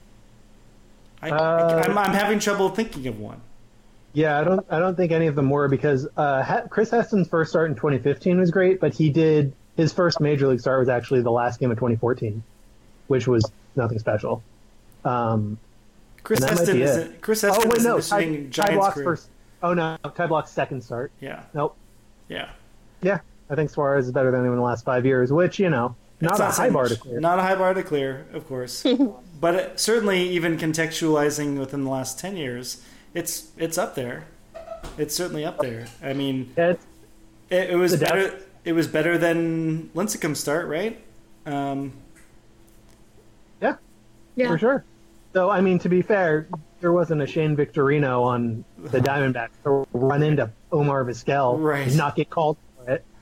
I'm having trouble thinking of one. Yeah, I don't think any of them were, because Chris Heston's first start in 2015 was great, but his first major league start was actually the last game of 2014, which was nothing special. Chris Heston is missing Giants career. Oh no, Ty Block's second start. Yeah. Nope. Yeah. Yeah, I think Suarez is better than anyone in the last 5 years, which, not a high bar to clear. Not a high bar to clear, of course. But certainly, even contextualizing within the last 10 years, it's up there. It's certainly up there. I mean, it was better. It was better than Lincecum's start, right? Yeah, for sure. So, I mean, to be fair, there wasn't a Shane Victorino on the Diamondbacks to run into Omar Vizquel and not get called for it.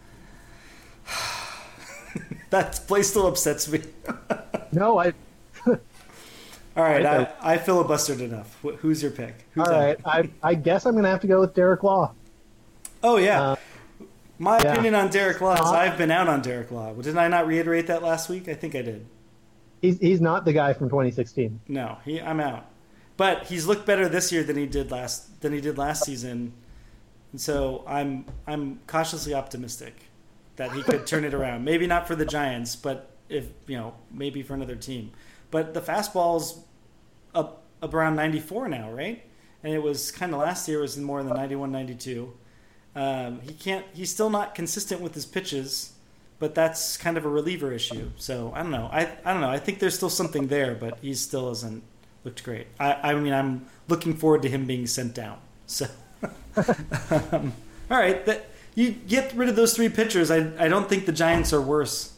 That play still upsets me. No, All right, I filibustered enough. Who's your pick? Who's all right, I guess I'm going to have to go with Derek Law. Oh, yeah. My opinion on Derek Law is I've been out on Derek Law. Didn't I not reiterate that last week? I think I did. He's not the guy from 2016. No, I'm out. But he's looked better this year than he did last season, and so I'm cautiously optimistic that he could turn it around. Maybe not for the Giants, but maybe for another team. But the fastball's up around 94 now, right? And it was kind of last year it was more in the 91, 92. He's still not consistent with his pitches, but that's kind of a reliever issue. So I don't know. I don't know. I think there's still something there, but he still hasn't looked great. I mean, I'm looking forward to him being sent down. So, all right, you get rid of those 3 pitchers. I don't think the Giants are worse.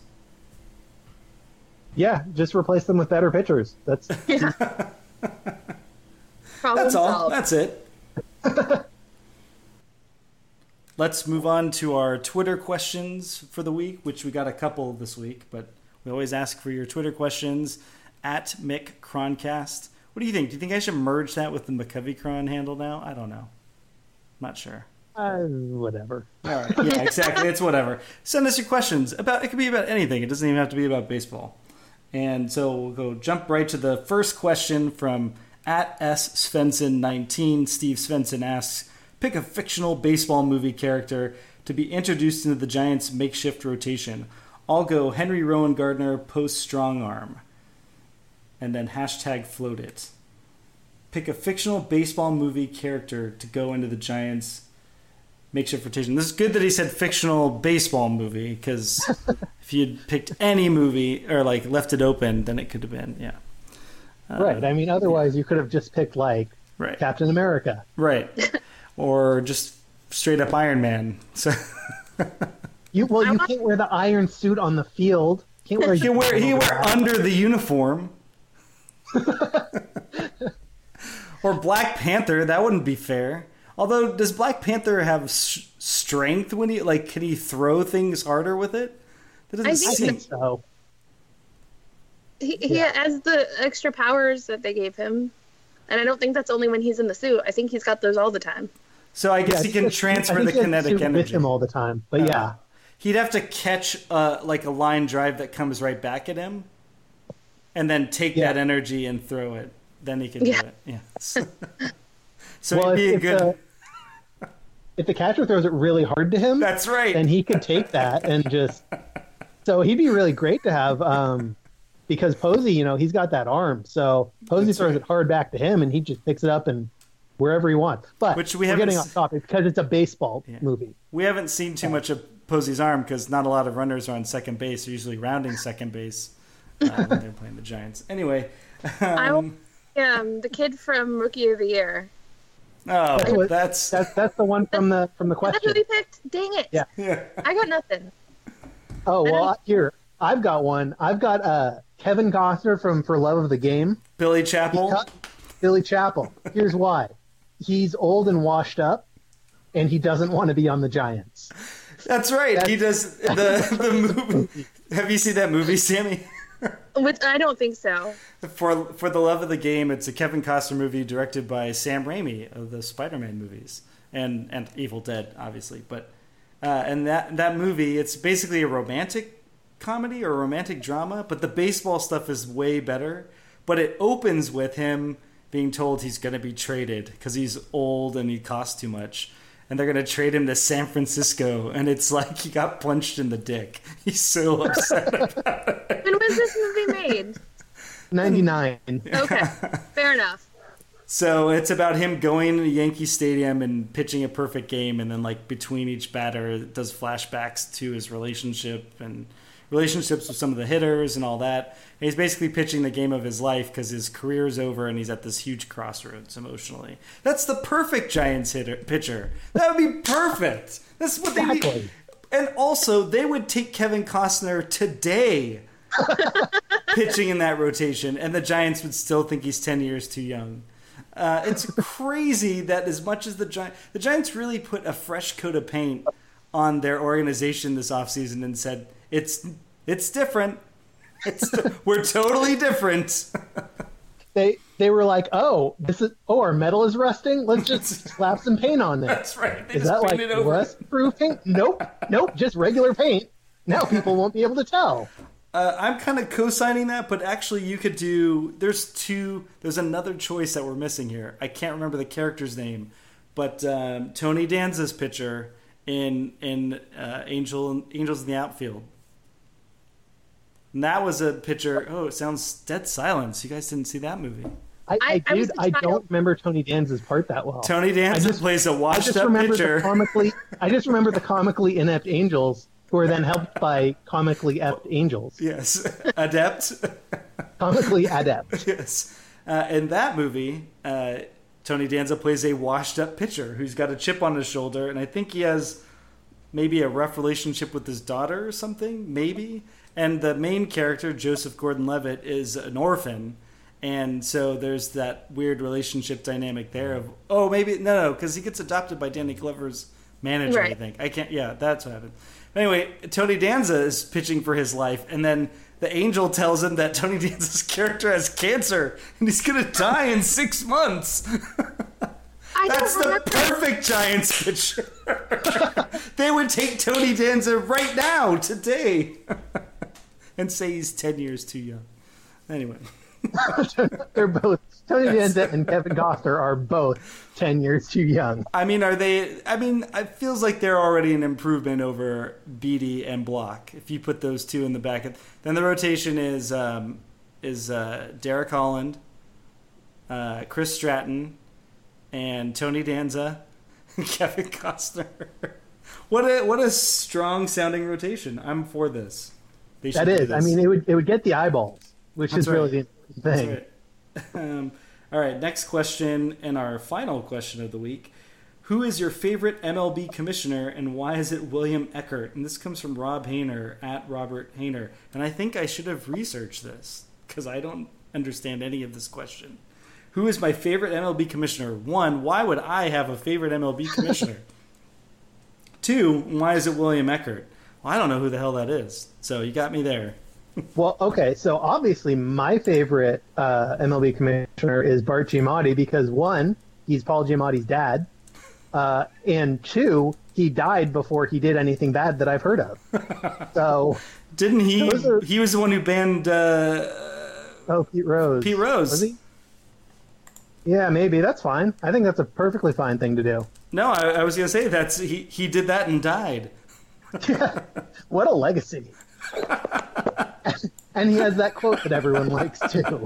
Yeah, just replace them with better pitchers. That's all. Solved. That's it. Let's move on to our Twitter questions for the week, which we got a couple this week, but we always ask for your Twitter questions at MickCroncast. What do you think? Do you think I should merge that with the McCovey-Cron handle now? I don't know. Not sure. Whatever. All right. Yeah, exactly. It's whatever. Send us your questions. It could be about anything. It doesn't even have to be about baseball. And so we'll jump right to the first question from at @Svensson19. Steve Svensson asks, pick a fictional baseball movie character to be introduced into the Giants' makeshift rotation. I'll go Henry Rowan Gardner post strong arm. And then hashtag float it. Pick a fictional baseball movie character to go into the Giants' makeshift rotation. This is good that he said fictional baseball movie, because if you'd picked any movie or like left it open, then it could have been, yeah. Right. I mean, otherwise you could have just picked like Right. Captain America. Right. Or just straight up Iron Man. So You can't wear the iron suit on the field. Can't wear. he can wear under the uniform. Or Black Panther. That wouldn't be fair. Although, does Black Panther have strength when can he throw things harder with it? That doesn't I seem think so. He has the extra powers that they gave him. And I don't think that's only when he's in the suit. I think he's got those all the time. So I guess he can transfer the kinetic energy with him all the time. But yeah, he'd have to catch like a line drive that comes right back at him, and then take that energy and throw it. Then he can do it. Yeah. So well, it'd be if the catcher throws it really hard to him, that's right. Then he could take that and just. So he'd be really great to have, because Posey, he's got that arm. So Posey throws it hard back to him, and he just picks it up and wherever he wants. But we're getting off topic because it's a baseball movie. We haven't seen too much of Posey's arm because not a lot of runners are on second base. They're usually rounding second base when they're playing the Giants. Anyway. The kid from Rookie of the Year. Oh, that's the one from the question. That's who we picked. Dang it! Yeah. I got nothing. Oh well, here I've got one. I've got Kevin Costner from For Love of the Game. Billy Chapel. Billy Chapel. Here's why: he's old and washed up, and he doesn't want to be on the Giants. That's right. He does the movie. Have you seen that movie, Sammy? I don't think so. For the Love of the Game, it's a Kevin Costner movie directed by Sam Raimi of the Spider-Man movies and Evil Dead, obviously. But and that movie, it's basically a romantic comedy or a romantic drama, but the baseball stuff is way better. But it opens with him being told he's going to be traded because he's old and he costs too much. And they're going to trade him to San Francisco. And it's like he got punched in the dick. He's so upset about it. When was this movie made? 99. Okay, fair enough. So it's about him going to Yankee Stadium and pitching a perfect game. And then like between each batter, it does flashbacks to his relationships with some of the hitters and all that. And he's basically pitching the game of his life because his career is over and he's at this huge crossroads emotionally. That's the perfect Giants pitcher. That would be perfect. That's what they need. And also, they would take Kevin Costner today pitching in that rotation, and the Giants would still think he's 10 years too young. It's crazy that as much as the Giants really put a fresh coat of paint on their organization this offseason and said, it's different. We're totally different. They were like, our metal is rusting. Let's just slap some paint on there. That's right. Is that like rust-proofing? Nope. Just regular paint. Now people won't be able to tell. I'm kind of co-signing that, but actually you could do. There's another choice that we're missing here. I can't remember the character's name, but Tony Danza's pitcher in Angels in the Outfield. And that was a pitcher. Oh, it sounds dead silence. You guys didn't see that movie. I don't remember Tony Danza's part that well. Tony Danza plays a washed-up pitcher. I just remember the comically inept Angels, who are then helped by comically apt Angels. Yes, adept. Comically adept. Yes. In that movie, Tony Danza plays a washed-up pitcher who's got a chip on his shoulder, and I think he has maybe a rough relationship with his daughter or something, maybe. And the main character, Joseph Gordon-Levitt, is an orphan. And so there's that weird relationship dynamic there of, because he gets adopted by Danny Glover's manager, right. I think. That's what happened. Anyway, Tony Danza is pitching for his life, and then the angel tells him that Tony Danza's character has cancer, and he's going to die in 6 months. That's the perfect Giants pitcher. They would take Tony Danza right now, today, and say he's 10 years too young. Anyway. They're both Tony Danza and Kevin Costner are both 10 years too young. I mean, are they? I mean, it feels like they're already an improvement over Beatty and Block. If you put those two in the back, then the rotation is Derek Holland, Chris Stratton, and Tony Danza, Kevin Costner. What a strong sounding rotation. I'm for this. That is. I mean, it would get the eyeballs, which is really the thing. That's right. All right, next question and our final question of the week. Who is your favorite MLB commissioner and why is it William Eckert? And this comes from Rob Hayner at Robert Hayner. And I think I should have researched this because I don't understand any of this question. Who is my favorite MLB commissioner? 1, why would I have a favorite MLB commissioner? 2, why is it William Eckert? Well, I don't know who the hell that is. So you got me there. Well, okay, so obviously my favorite MLB commissioner is Bart Giamatti because 1, he's Paul Giamatti's dad, and 2, he died before he did anything bad that I've heard of. So didn't he? He was the one who banned. Pete Rose. Pete Rose. Was he? Yeah, maybe that's fine. I think that's a perfectly fine thing to do. No, I was going to say he did that and died. What a legacy. And he has that quote that everyone likes too.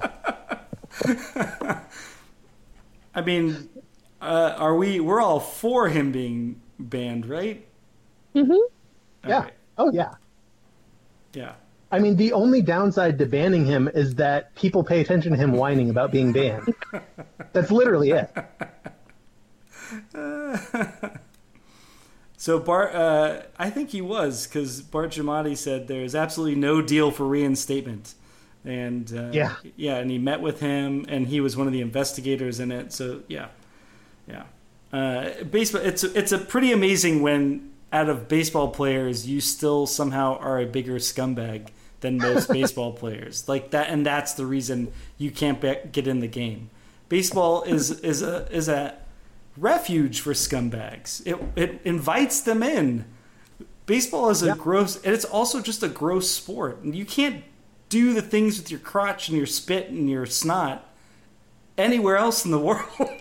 I mean, we're all for him being banned, right? Mm-hmm. Yeah. Okay. Oh, yeah. Yeah. I mean, the only downside to banning him is that people pay attention to him whining about being banned. That's literally it. So Bart, I think he was, because Bart Giamatti said there's absolutely no deal for reinstatement, and and he met with him, and he was one of the investigators in it. So baseball. It's a pretty amazing when out of baseball players you still somehow are a bigger scumbag than most baseball players like that, and that's the reason you can't get in the game. Baseball is a refuge for scumbags. It invites them in. Baseball is gross, and it's also just a gross sport. And you can't do the things with your crotch and your spit and your snot anywhere else in the world.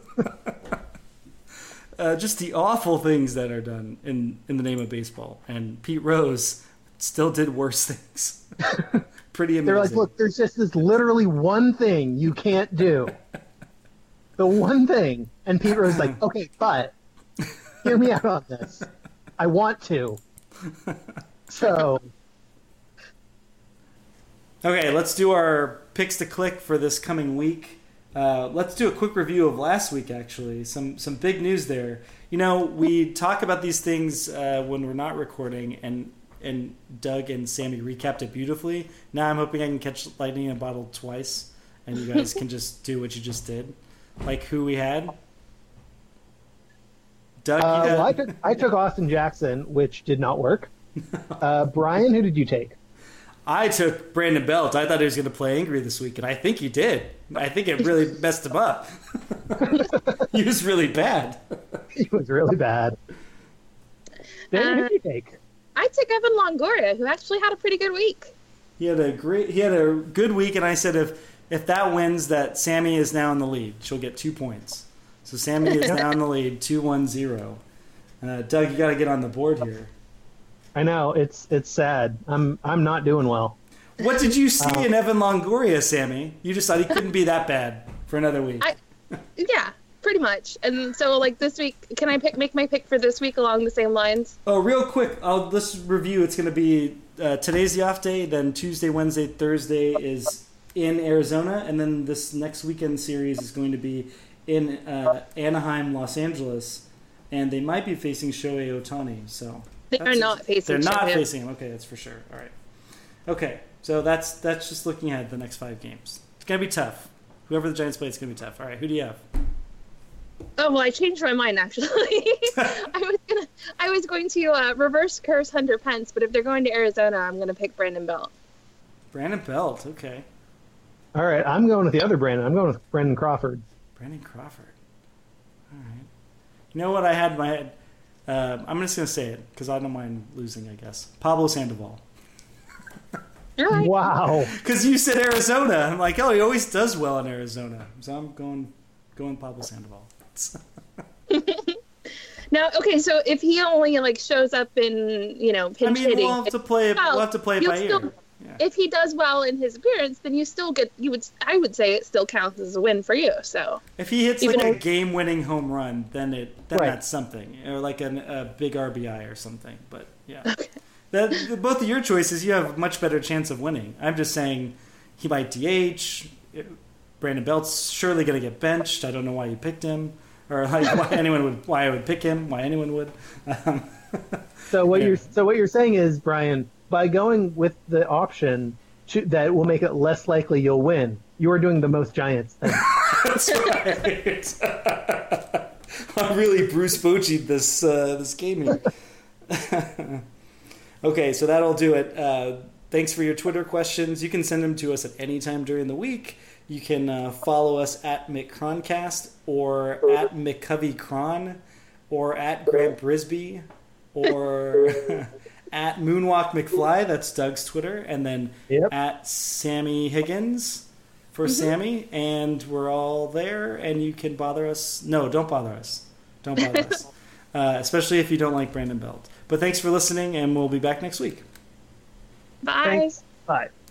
Just the awful things that are done in the name of baseball. And Pete Rose still did worse things. Pretty amazing. They're like, look, there's just this literally one thing you can't do. The one thing. And Pete Rose is like, okay, but hear me out on this. I want to. So. Okay, let's do our picks to click for this coming week. Let's do a quick review of last week, actually. Some big news there. You know, we talk about these things when we're not recording, and Doug and Sammy recapped it beautifully. Now I'm hoping I can catch lightning in a bottle twice, and you guys can just do what you just did. Like who we had. Doug, well, I took Austin Jackson, which did not work. Brian, who did you take? I took Brandon Belt. I thought he was going to play angry this week, and I think he did. I think it really messed him up. He was really bad. He was really bad. Who did you take? I took Evan Longoria, who actually had a pretty good week. He had a good week, and I said if that wins, that Sammy is now in the lead. She'll get 2 points. So Sammy is now in the lead, 2-1-0. Doug, you got to get on the board here. I know it's sad. I'm not doing well. What did you see in Evan Longoria, Sammy? You just thought he couldn't be that bad for another week. Yeah, pretty much. And so, like this week, can I make my pick for this week along the same lines? Oh, real quick, let's review. It's going to be today's the off day. Then Tuesday, Wednesday, Thursday is in Arizona, and then this next weekend series is going to be in Anaheim, Los Angeles, and they might be facing Shohei Ohtani. So. They are not facing. They're not facing him. Okay, that's for sure. All right. Okay, so that's just looking ahead the next 5 games. It's gonna be tough. Whoever the Giants play, it's gonna be tough. All right, who do you have? Oh well, I changed my mind actually. I was going to reverse curse Hunter Pence, but if they're going to Arizona, I'm gonna pick Brandon Belt. Brandon Belt. Okay. All right, I'm going with the other Brandon. I'm going with Brandon Crawford. Brandon Crawford. All right. You know what I had in my head? I'm just going to say it because I don't mind losing, I guess. Pablo Sandoval. All right. Wow. Because you said Arizona. I'm like, oh, he always does well in Arizona. So I'm going Pablo Sandoval. Now, okay, so if he only like shows up in pinch hitting, we'll have to play it. We'll have to play it by ear. Yeah. If he does well in his appearance, then I would say it still counts as a win for you. So if he hits like a game-winning home run, then right. that's something, or like a big RBI or something. But yeah, both of your choices, you have a much better chance of winning. I'm just saying he might DH. Brandon Belt's surely going to get benched. I don't know why you picked him, or like why I would pick him, why anyone would. So what you're saying is, Brian, by going with the option that will make it less likely you'll win, you are doing the most Giants thing. That's right. I really Bruce Bocci'd this game here. Okay, so that'll do it. Thanks for your Twitter questions. You can send them to us at any time during the week. You can follow us at McCroncast or at McCoveycron or at Grant Brisby or at Moonwalk McFly. That's Doug's Twitter. And then at Sammy Higgins for Sammy. And we're all there. And you can bother us. No, don't bother us. Don't bother us. Especially if you don't like Brandon Belt. But thanks for listening, and we'll be back next week. Bye. Thanks. Bye.